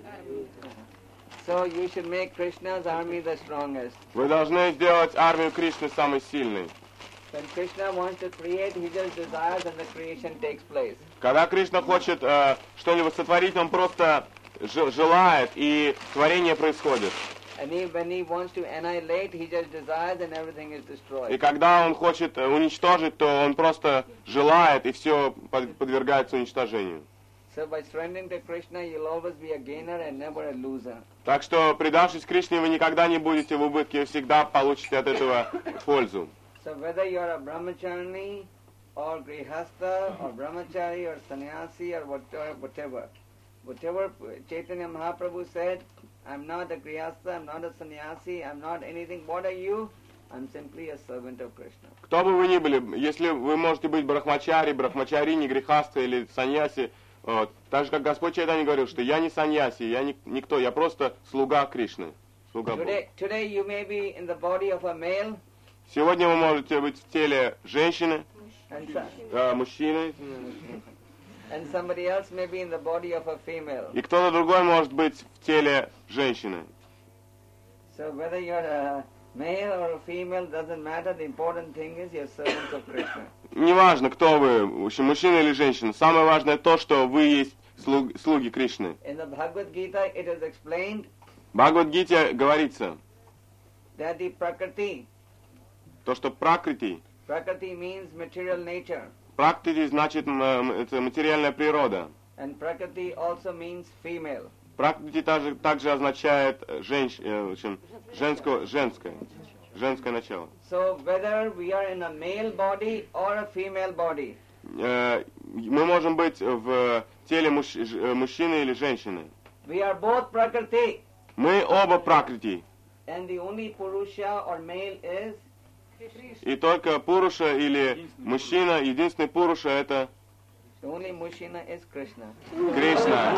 So you should make Krishna's army the strongest. Вы должны сделать армию Кришны самой сильной. When Krishna wants to create, he just desires and the creation takes place. Когда Кришна хочет э, что-нибудь сотворить, он просто желает, и творение происходит. And he, when he wants to annihilate, he just desires and everything is destroyed. И когда он хочет уничтожить, то он просто желает, и все подвергается уничтожению. So by surrendering to Krishna, you'll always be a gainer and never a loser. Так что, предавшись Кришне, вы никогда не будете в убытке, вы всегда получите от этого пользу. So whether you're a brahmachari or grihastha or brahmachari or sannyasi or whatever, whatever, whatever Chaitanya Mahaprabhu said, I'm not a grihastha, I'm not a sannyasi, I'm not anything. What are you? I'm simply a servant of Krishna. Кто бы вы ни были, если вы можете быть брахмачари, брахмачарини, грехаста или саньяси, вот, так же как Господь Чайтанья говорил, что я не саньяси, я не, никто, я просто слуга Кришны, слуга Бога. Today, today you may be in the body of a male. Сегодня вы можете быть в теле женщины, э, мужчины. And somebody else may be in the body of a female. И кто-то другой может быть в теле женщины. So whether you're a male or a female doesn't matter. The important thing is you're servants of Krishna. Неважно, кто вы, мужчина или женщина. Самое важное то, что вы есть слуг, слуги Кришны. In the Bhagavad Gita it is explained. В Бхагавад-гите говорится, that the Prakriti. То, что пракрити. Prakriti means material nature. Пракрити значит это материальная природа. And Prakriti also means female. Пракрити также, также означает женщ, э, женское, женское, женское начало. So whether we are in a male body or a female body. Э, мы можем быть в теле муж, мужчины или женщины. We are both Prakriti. Мы оба пракрити. And the only Purusha or male is И только Пуруша или мужчина, единственный Пуруша это the only Mushina is Krishna. Кришна.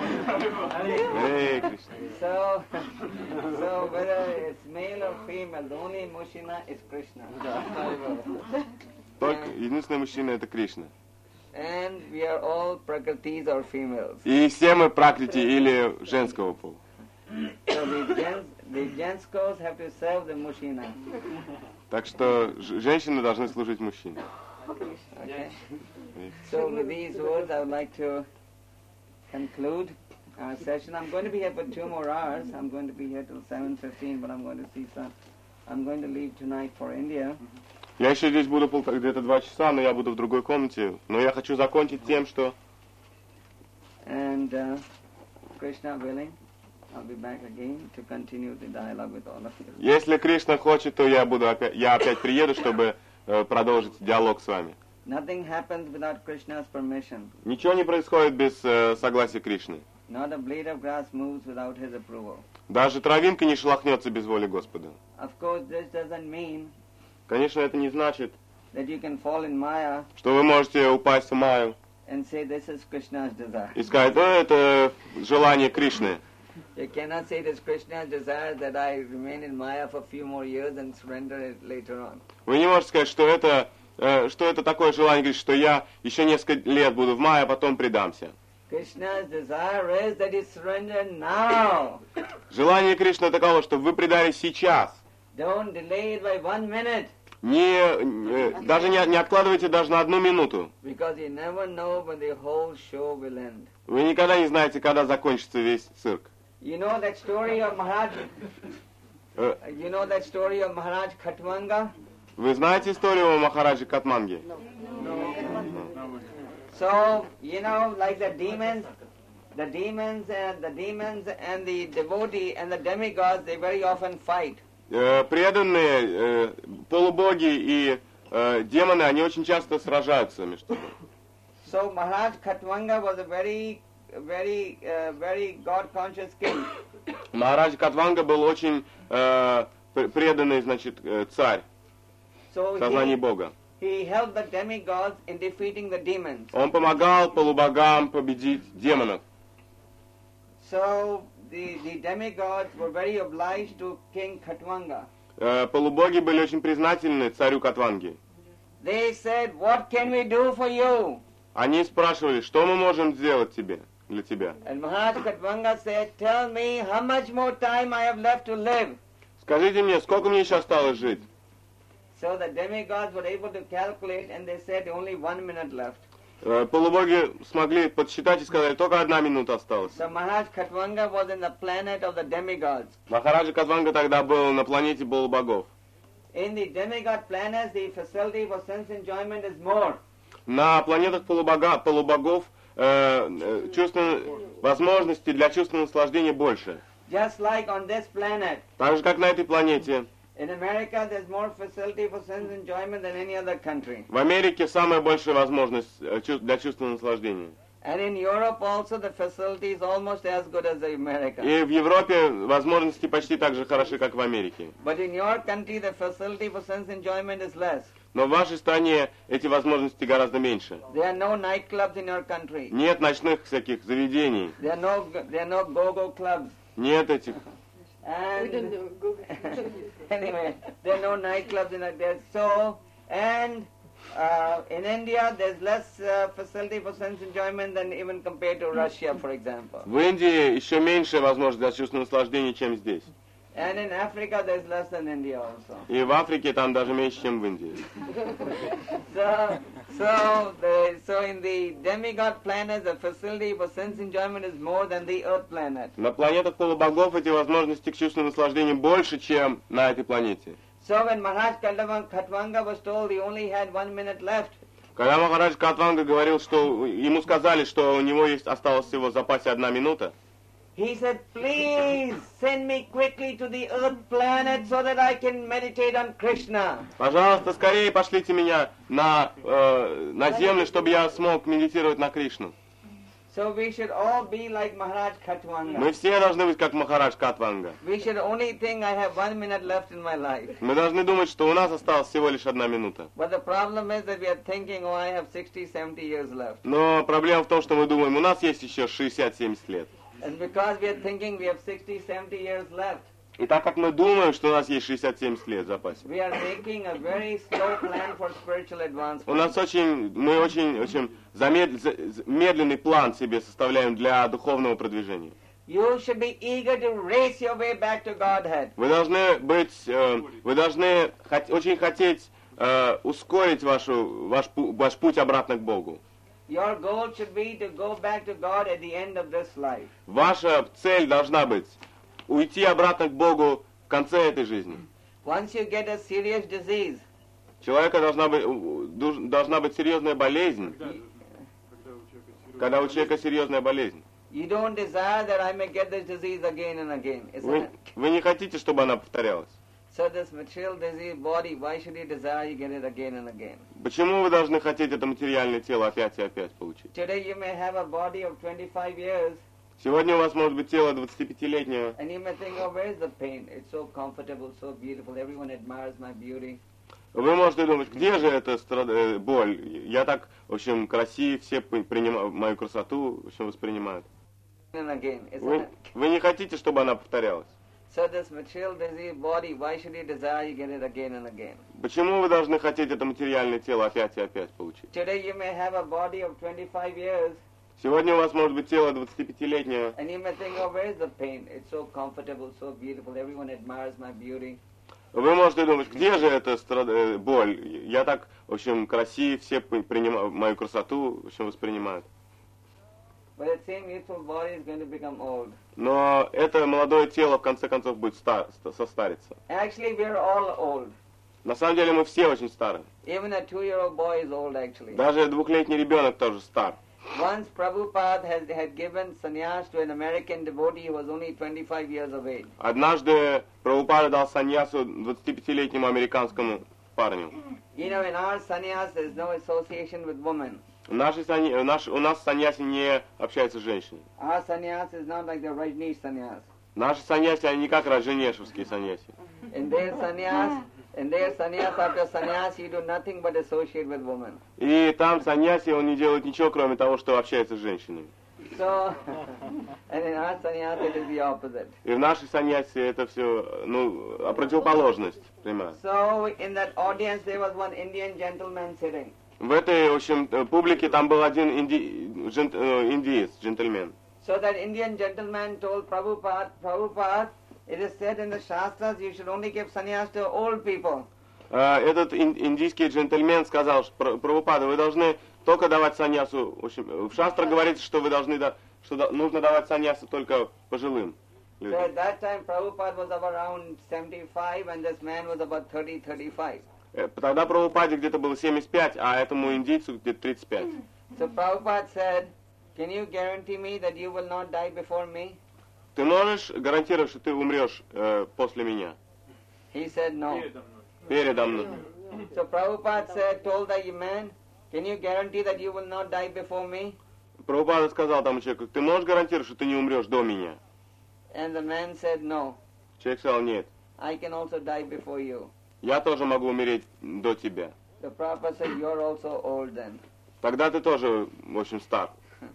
Hare Krishna. So, so whether it's male or female, the only Mushina is Krishna. Только единственный мужчина это Кришна. And we are all Prakritis or females. И все мы пракрити или женского пола. So the gens, the genskos have to serve the Mushina. Так что ж- женщины должны служить мужчине. Okay. So with these words, I would like to conclude our session. I'm going to be here for two more hours. I'm going to be here till seven fifteen, but I'm going to see some. I'm going to leave tonight for India. Я еще здесь буду пол- где-то два часа, но я буду в другой комнате. Но я хочу закончить тем, что And uh, Krishna willing, I'll be back again to continue the dialogue with all of you. если Кришна хочет, то я буду опять, я опять приеду, чтобы э, продолжить диалог с вами. Nothing happens without Krishna's permission. Ничего не происходит без э, согласия Кришны. Not a blade of grass moves without his approval. Даже травинка не шелохнется без воли Господа. Of course, this doesn't mean Конечно, это не значит, that you can fall in Maya что вы можете упасть в Майю and say this is Krishna's desire. и сказать, ну, это желание Кришны. You cannot say it is Krishna's desire that I remain in Maya for a few more years and surrender it later on. Вы не можете сказать, что это, э, что это такое желание, говорит, что я еще несколько лет буду в Майе, а потом предамся. Krishna's desire is that you surrender now. Желание Кришны таково, чтобы вы предались сейчас. Don't delay it by one minute. Не, не- даже не, не откладывайте даже на одну минуту. Because you never know when the whole show will end. Вы никогда не знаете, когда закончится весь цирк. You know that story of Maharaj? Э, You know that story of Maharaj Khatwanga? Вы знаете историю о Махараджи Катманге? So, you know, like the demons, the demons and the demons and the devotee and the demigods, they very often fight. Э, преданные, э, полубоги и э, демоны, они очень часто сражаются между собой. So Maharaj Khatwanga was a very, very, uh, very God-conscious king. Махарадж Катванга был очень э, пр- преданный, значит, э, царь, So в сознании he, Бога. he helped the demigods in defeating the demons. Он помогал полубогам победить демонов. So the, the demigods were very obliged to King Khatwanga. Э, полубоги были очень признательны царю Катванги. They said, what can we do for you? Они спрашивали, что мы можем сделать тебе, для тебя. And Maharaj Khatwanga said, tell me how much more time I have left to live. Скажите мне, сколько мне еще осталось жить? So the demigods were able to calculate and they said only one minute left. Э, полубоги смогли подсчитать и сказали, только одна минута осталась. So Maharaj Khatwanga was in the planet of the demigods. Махараджа Катванга тогда был на планете полубогов. In the demigod planets, the facility for sense enjoyment is more. На планетах полубога, полубогов э, э, чувственно, возможностей для чувственного наслаждения больше. Just like on this planet. Так же, как на этой планете. In America, there's more facility for sense enjoyment than any other country. В Америке самая большая возможность э, чувств- для чувственного наслаждения. And in Europe also, the facility is almost as good as America. И в Европе возможности почти так же хороши, как в Америке. But in your country, the facility for sense enjoyment is less. Но в вашей стране эти возможности гораздо меньше. There are no nightclubs in your country. Нет ночных всяких заведений. There are no, there are no go-go clubs. Нет этих. And anyway, there are no nightclubs in there. So, and uh, in India, there's less uh, facility for sense enjoyment than even compared to Russia, for example. В Индии еще меньше возможностей для чувственного наслаждения, чем здесь. And in Africa, there's less than India also. И в Африке там даже меньше, чем в Индии. So, so, the, so in the demigod planets, the facility for sense enjoyment is more than the Earth planet. На планетах полубогов эти возможности к чувственному наслаждению больше, чем на этой планете. So when Maharaj Khatwanga was told he only had one minute left, Когда Махарадж Катванга говорил, что ему сказали, что у него есть осталось всего в запасе одна минута, he said, please send me quickly to the Earth planet so that I can meditate on Krishna. пожалуйста, скорее пошлите меня на, э, на землю, чтобы я смог медитировать на Кришну. So we should all be like Maharaj Khatwanga. Мы все должны быть как Махарадж Катванга. We should only think I have one minute left in my life. Мы должны думать, что у нас осталось всего лишь одна минута. But the problem is that we are thinking, oh, I have sixty, seventy years left. Но проблема в том, что мы думаем, у нас есть еще шестьдесят-семьдесят лет. And because we are thinking we have sixty, seventy years left, И так как мы думаем, что у нас есть шестьдесят-семьдесят лет в запасе, we are making a very slow plan for spiritual advancement. у нас очень, мы очень, очень замед, медленный план себе составляем для духовного продвижения. You should be eager to race your way back to Godhead. Вы должны быть, э, вы должны хот, очень хотеть э, ускорить вашу, ваш, ваш путь обратно к Богу. Your goal should be to go back to God at the end of this life. Ваша цель должна быть уйти обратно к Богу в конце этой жизни. Once you get a serious disease, У человека должна быть, должна быть серьезная болезнь. Когда у человека серьезная болезнь. you don't desire that I may get this disease again and again. Isn't Вы, it? вы не хотите, чтобы она повторялась. So this material disease body, why should you desire you get it again and again? Почему вы должны хотеть это материальное тело опять и опять получить? Today you may have a body of twenty-five years, Сегодня у вас может быть тело двадцатипятилетнего. and you may think, oh, where is the pain? It's so comfortable, so beautiful, everyone admires my beauty. Вы можете думать, где же эта страд- э, боль? Я так, в общем, красив, все при- принимают мою красоту, в общем, воспринимают. And again, isn't Вы, it? вы не хотите, чтобы она повторялась. So this material disease body, why should you desire you get it again and again? Почему вы должны хотеть это материальное тело опять и опять получить? Today you may have a body of twenty-five years, Сегодня у вас может быть тело двадцатипятилетнего. and you may think, oh, where is the pain? It's so comfortable, so beautiful, everyone admires my beauty. Вы можете думать, где же эта страд- э, боль? Я так, в общем, красив, все при- принимают мою красоту, в общем, воспринимают. But that same youthful body is going to become old. Но это молодое тело в конце концов будет стар- ст- состариться. Actually, we are all old. На самом деле мы все очень старые. Even a two-year-old boy is old, actually. Даже двухлетний ребенок тоже стар. Once Prabhupada has, had given sannyas to an American devotee who was only twenty-five years of age. Однажды Прабхупада дал саньясу двадцатипятилетнему американскому парню. You know, in our sannyas, there is no association with women. Наши санья- наш, у нас саньяси не общаются с женщинами. Our sannyas is not like the Rajneesh sannyas. Наши саньяси, они не как раджанешевские саньяси. In their sannyas, in their sannyas, after sannyas, you do nothing but associate with women. И там саньяси, он не делает ничего, кроме того, что общается с женщинами. So, and in our sannyas, it is the opposite. И в нашей саньяси это все, ну, а противоположность прямая. So, in that audience, there was one Indian gentleman sitting. В этой, в общем, публике там был один инди... джент... э, индиец, джентльмен. So that Indian gentleman told Prabhupada, Prabhupada, it is said in the Shastras, you should only give sannyas to old people. Э, Этот ин- индийский джентльмен сказал, что «Пра- Прабхупада, вы должны только давать саньясу. В общем, в шастре говорится, что вы должны, да- что да- нужно давать саньясу только пожилым So людям. at that time, Prabhupada was around seventy-five, and this man was about thirty, thirty-five. Э, Тогда Прабхупаде где-то было семьдесят пять, а этому индийцу где-то тридцать пять. So Prabhupada said, can you guarantee me that you will not die before me? Ты можешь гарантировать, что ты умрешь э, после меня? He said no. Передо мной. So Prabhupada said, told the man, can you guarantee that you will not die before me? Прабхупада сказал тому человеку, ты можешь гарантировать, что ты не умрешь до меня? And the man said, no, Человек сказал, нет, I can also die before you. я тоже могу умереть до тебя. The Prabhupada said, you're also old then. Тогда ты тоже, в общем, стар.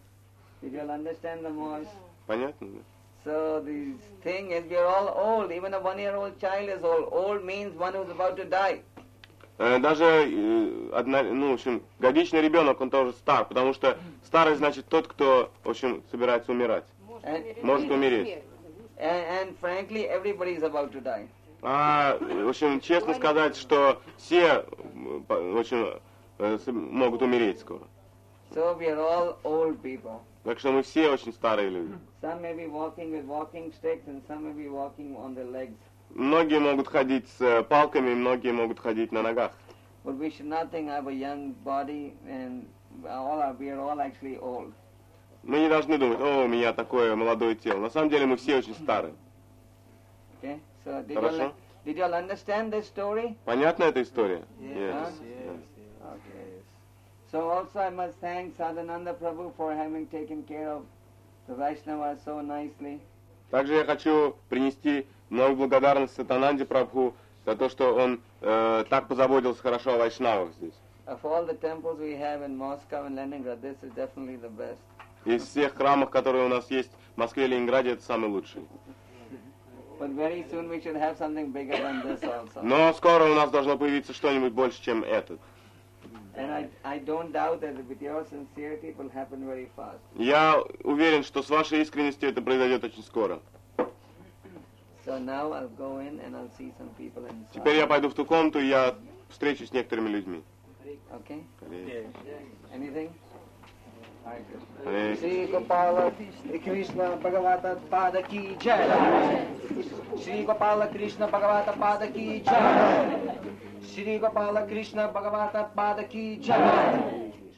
Did you understand the most? Понятно? да? So the thing is, we're all old. Even a one-year-old child is old. Old means one who's about to die. Э, Даже, э, одна, ну, в общем, годичный ребенок, он тоже стар, потому что старый значит тот, кто, в общем, собирается умирать. And, Может умереть. and, and frankly, everybody is about to die. А, в общем, честно сказать, что все, м, по- в общем, э, с- могут умереть скоро. So we are all old people. Так что мы все очень старые люди. Some may be walking with walking sticks and some may be walking on their legs. Многие могут ходить с э, палками, многие могут ходить на ногах. But we should not think I have a young body and all are, we are all actually old. Мы не должны думать, о, у меня такое молодое тело. На самом деле мы все очень старые. Okay? So did you, Хорошо. all, did you all understand this story? Понятна эта история? Yes. Yes. Okay. So also I must thank Sadhananda Prabhu for having taken care of the Vaishnavas so nicely. Также я хочу принести много благодарность Сатананде Прабху за то, что он э, так позаботился хорошо о вайшнавах здесь. Of all the temples we have in Moscow and Leningrad, this is definitely the best. Из всех храмов, которые у нас есть в Москве и Ленинграде, это самый лучший. But very soon we should have something bigger than this also. Но скоро у нас должно появиться что-нибудь больше, чем этот. And I, I don't doubt that with your sincerity it will happen very fast. Я уверен, что с вашей искренностью это произойдет очень скоро. So now I'll go in and I'll see some people inside. Теперь я пойду в ту комнату, и я встречусь с некоторыми людьми. Okay? Yeah. Anything? Hare Shri Gopala Krishna Bhagavata Pada Ki Jai. Shri Gopala Krishna Bhagavata Pada Ki Jai. Shri Gopala Krishna Bhagavata Pada Ki Jai.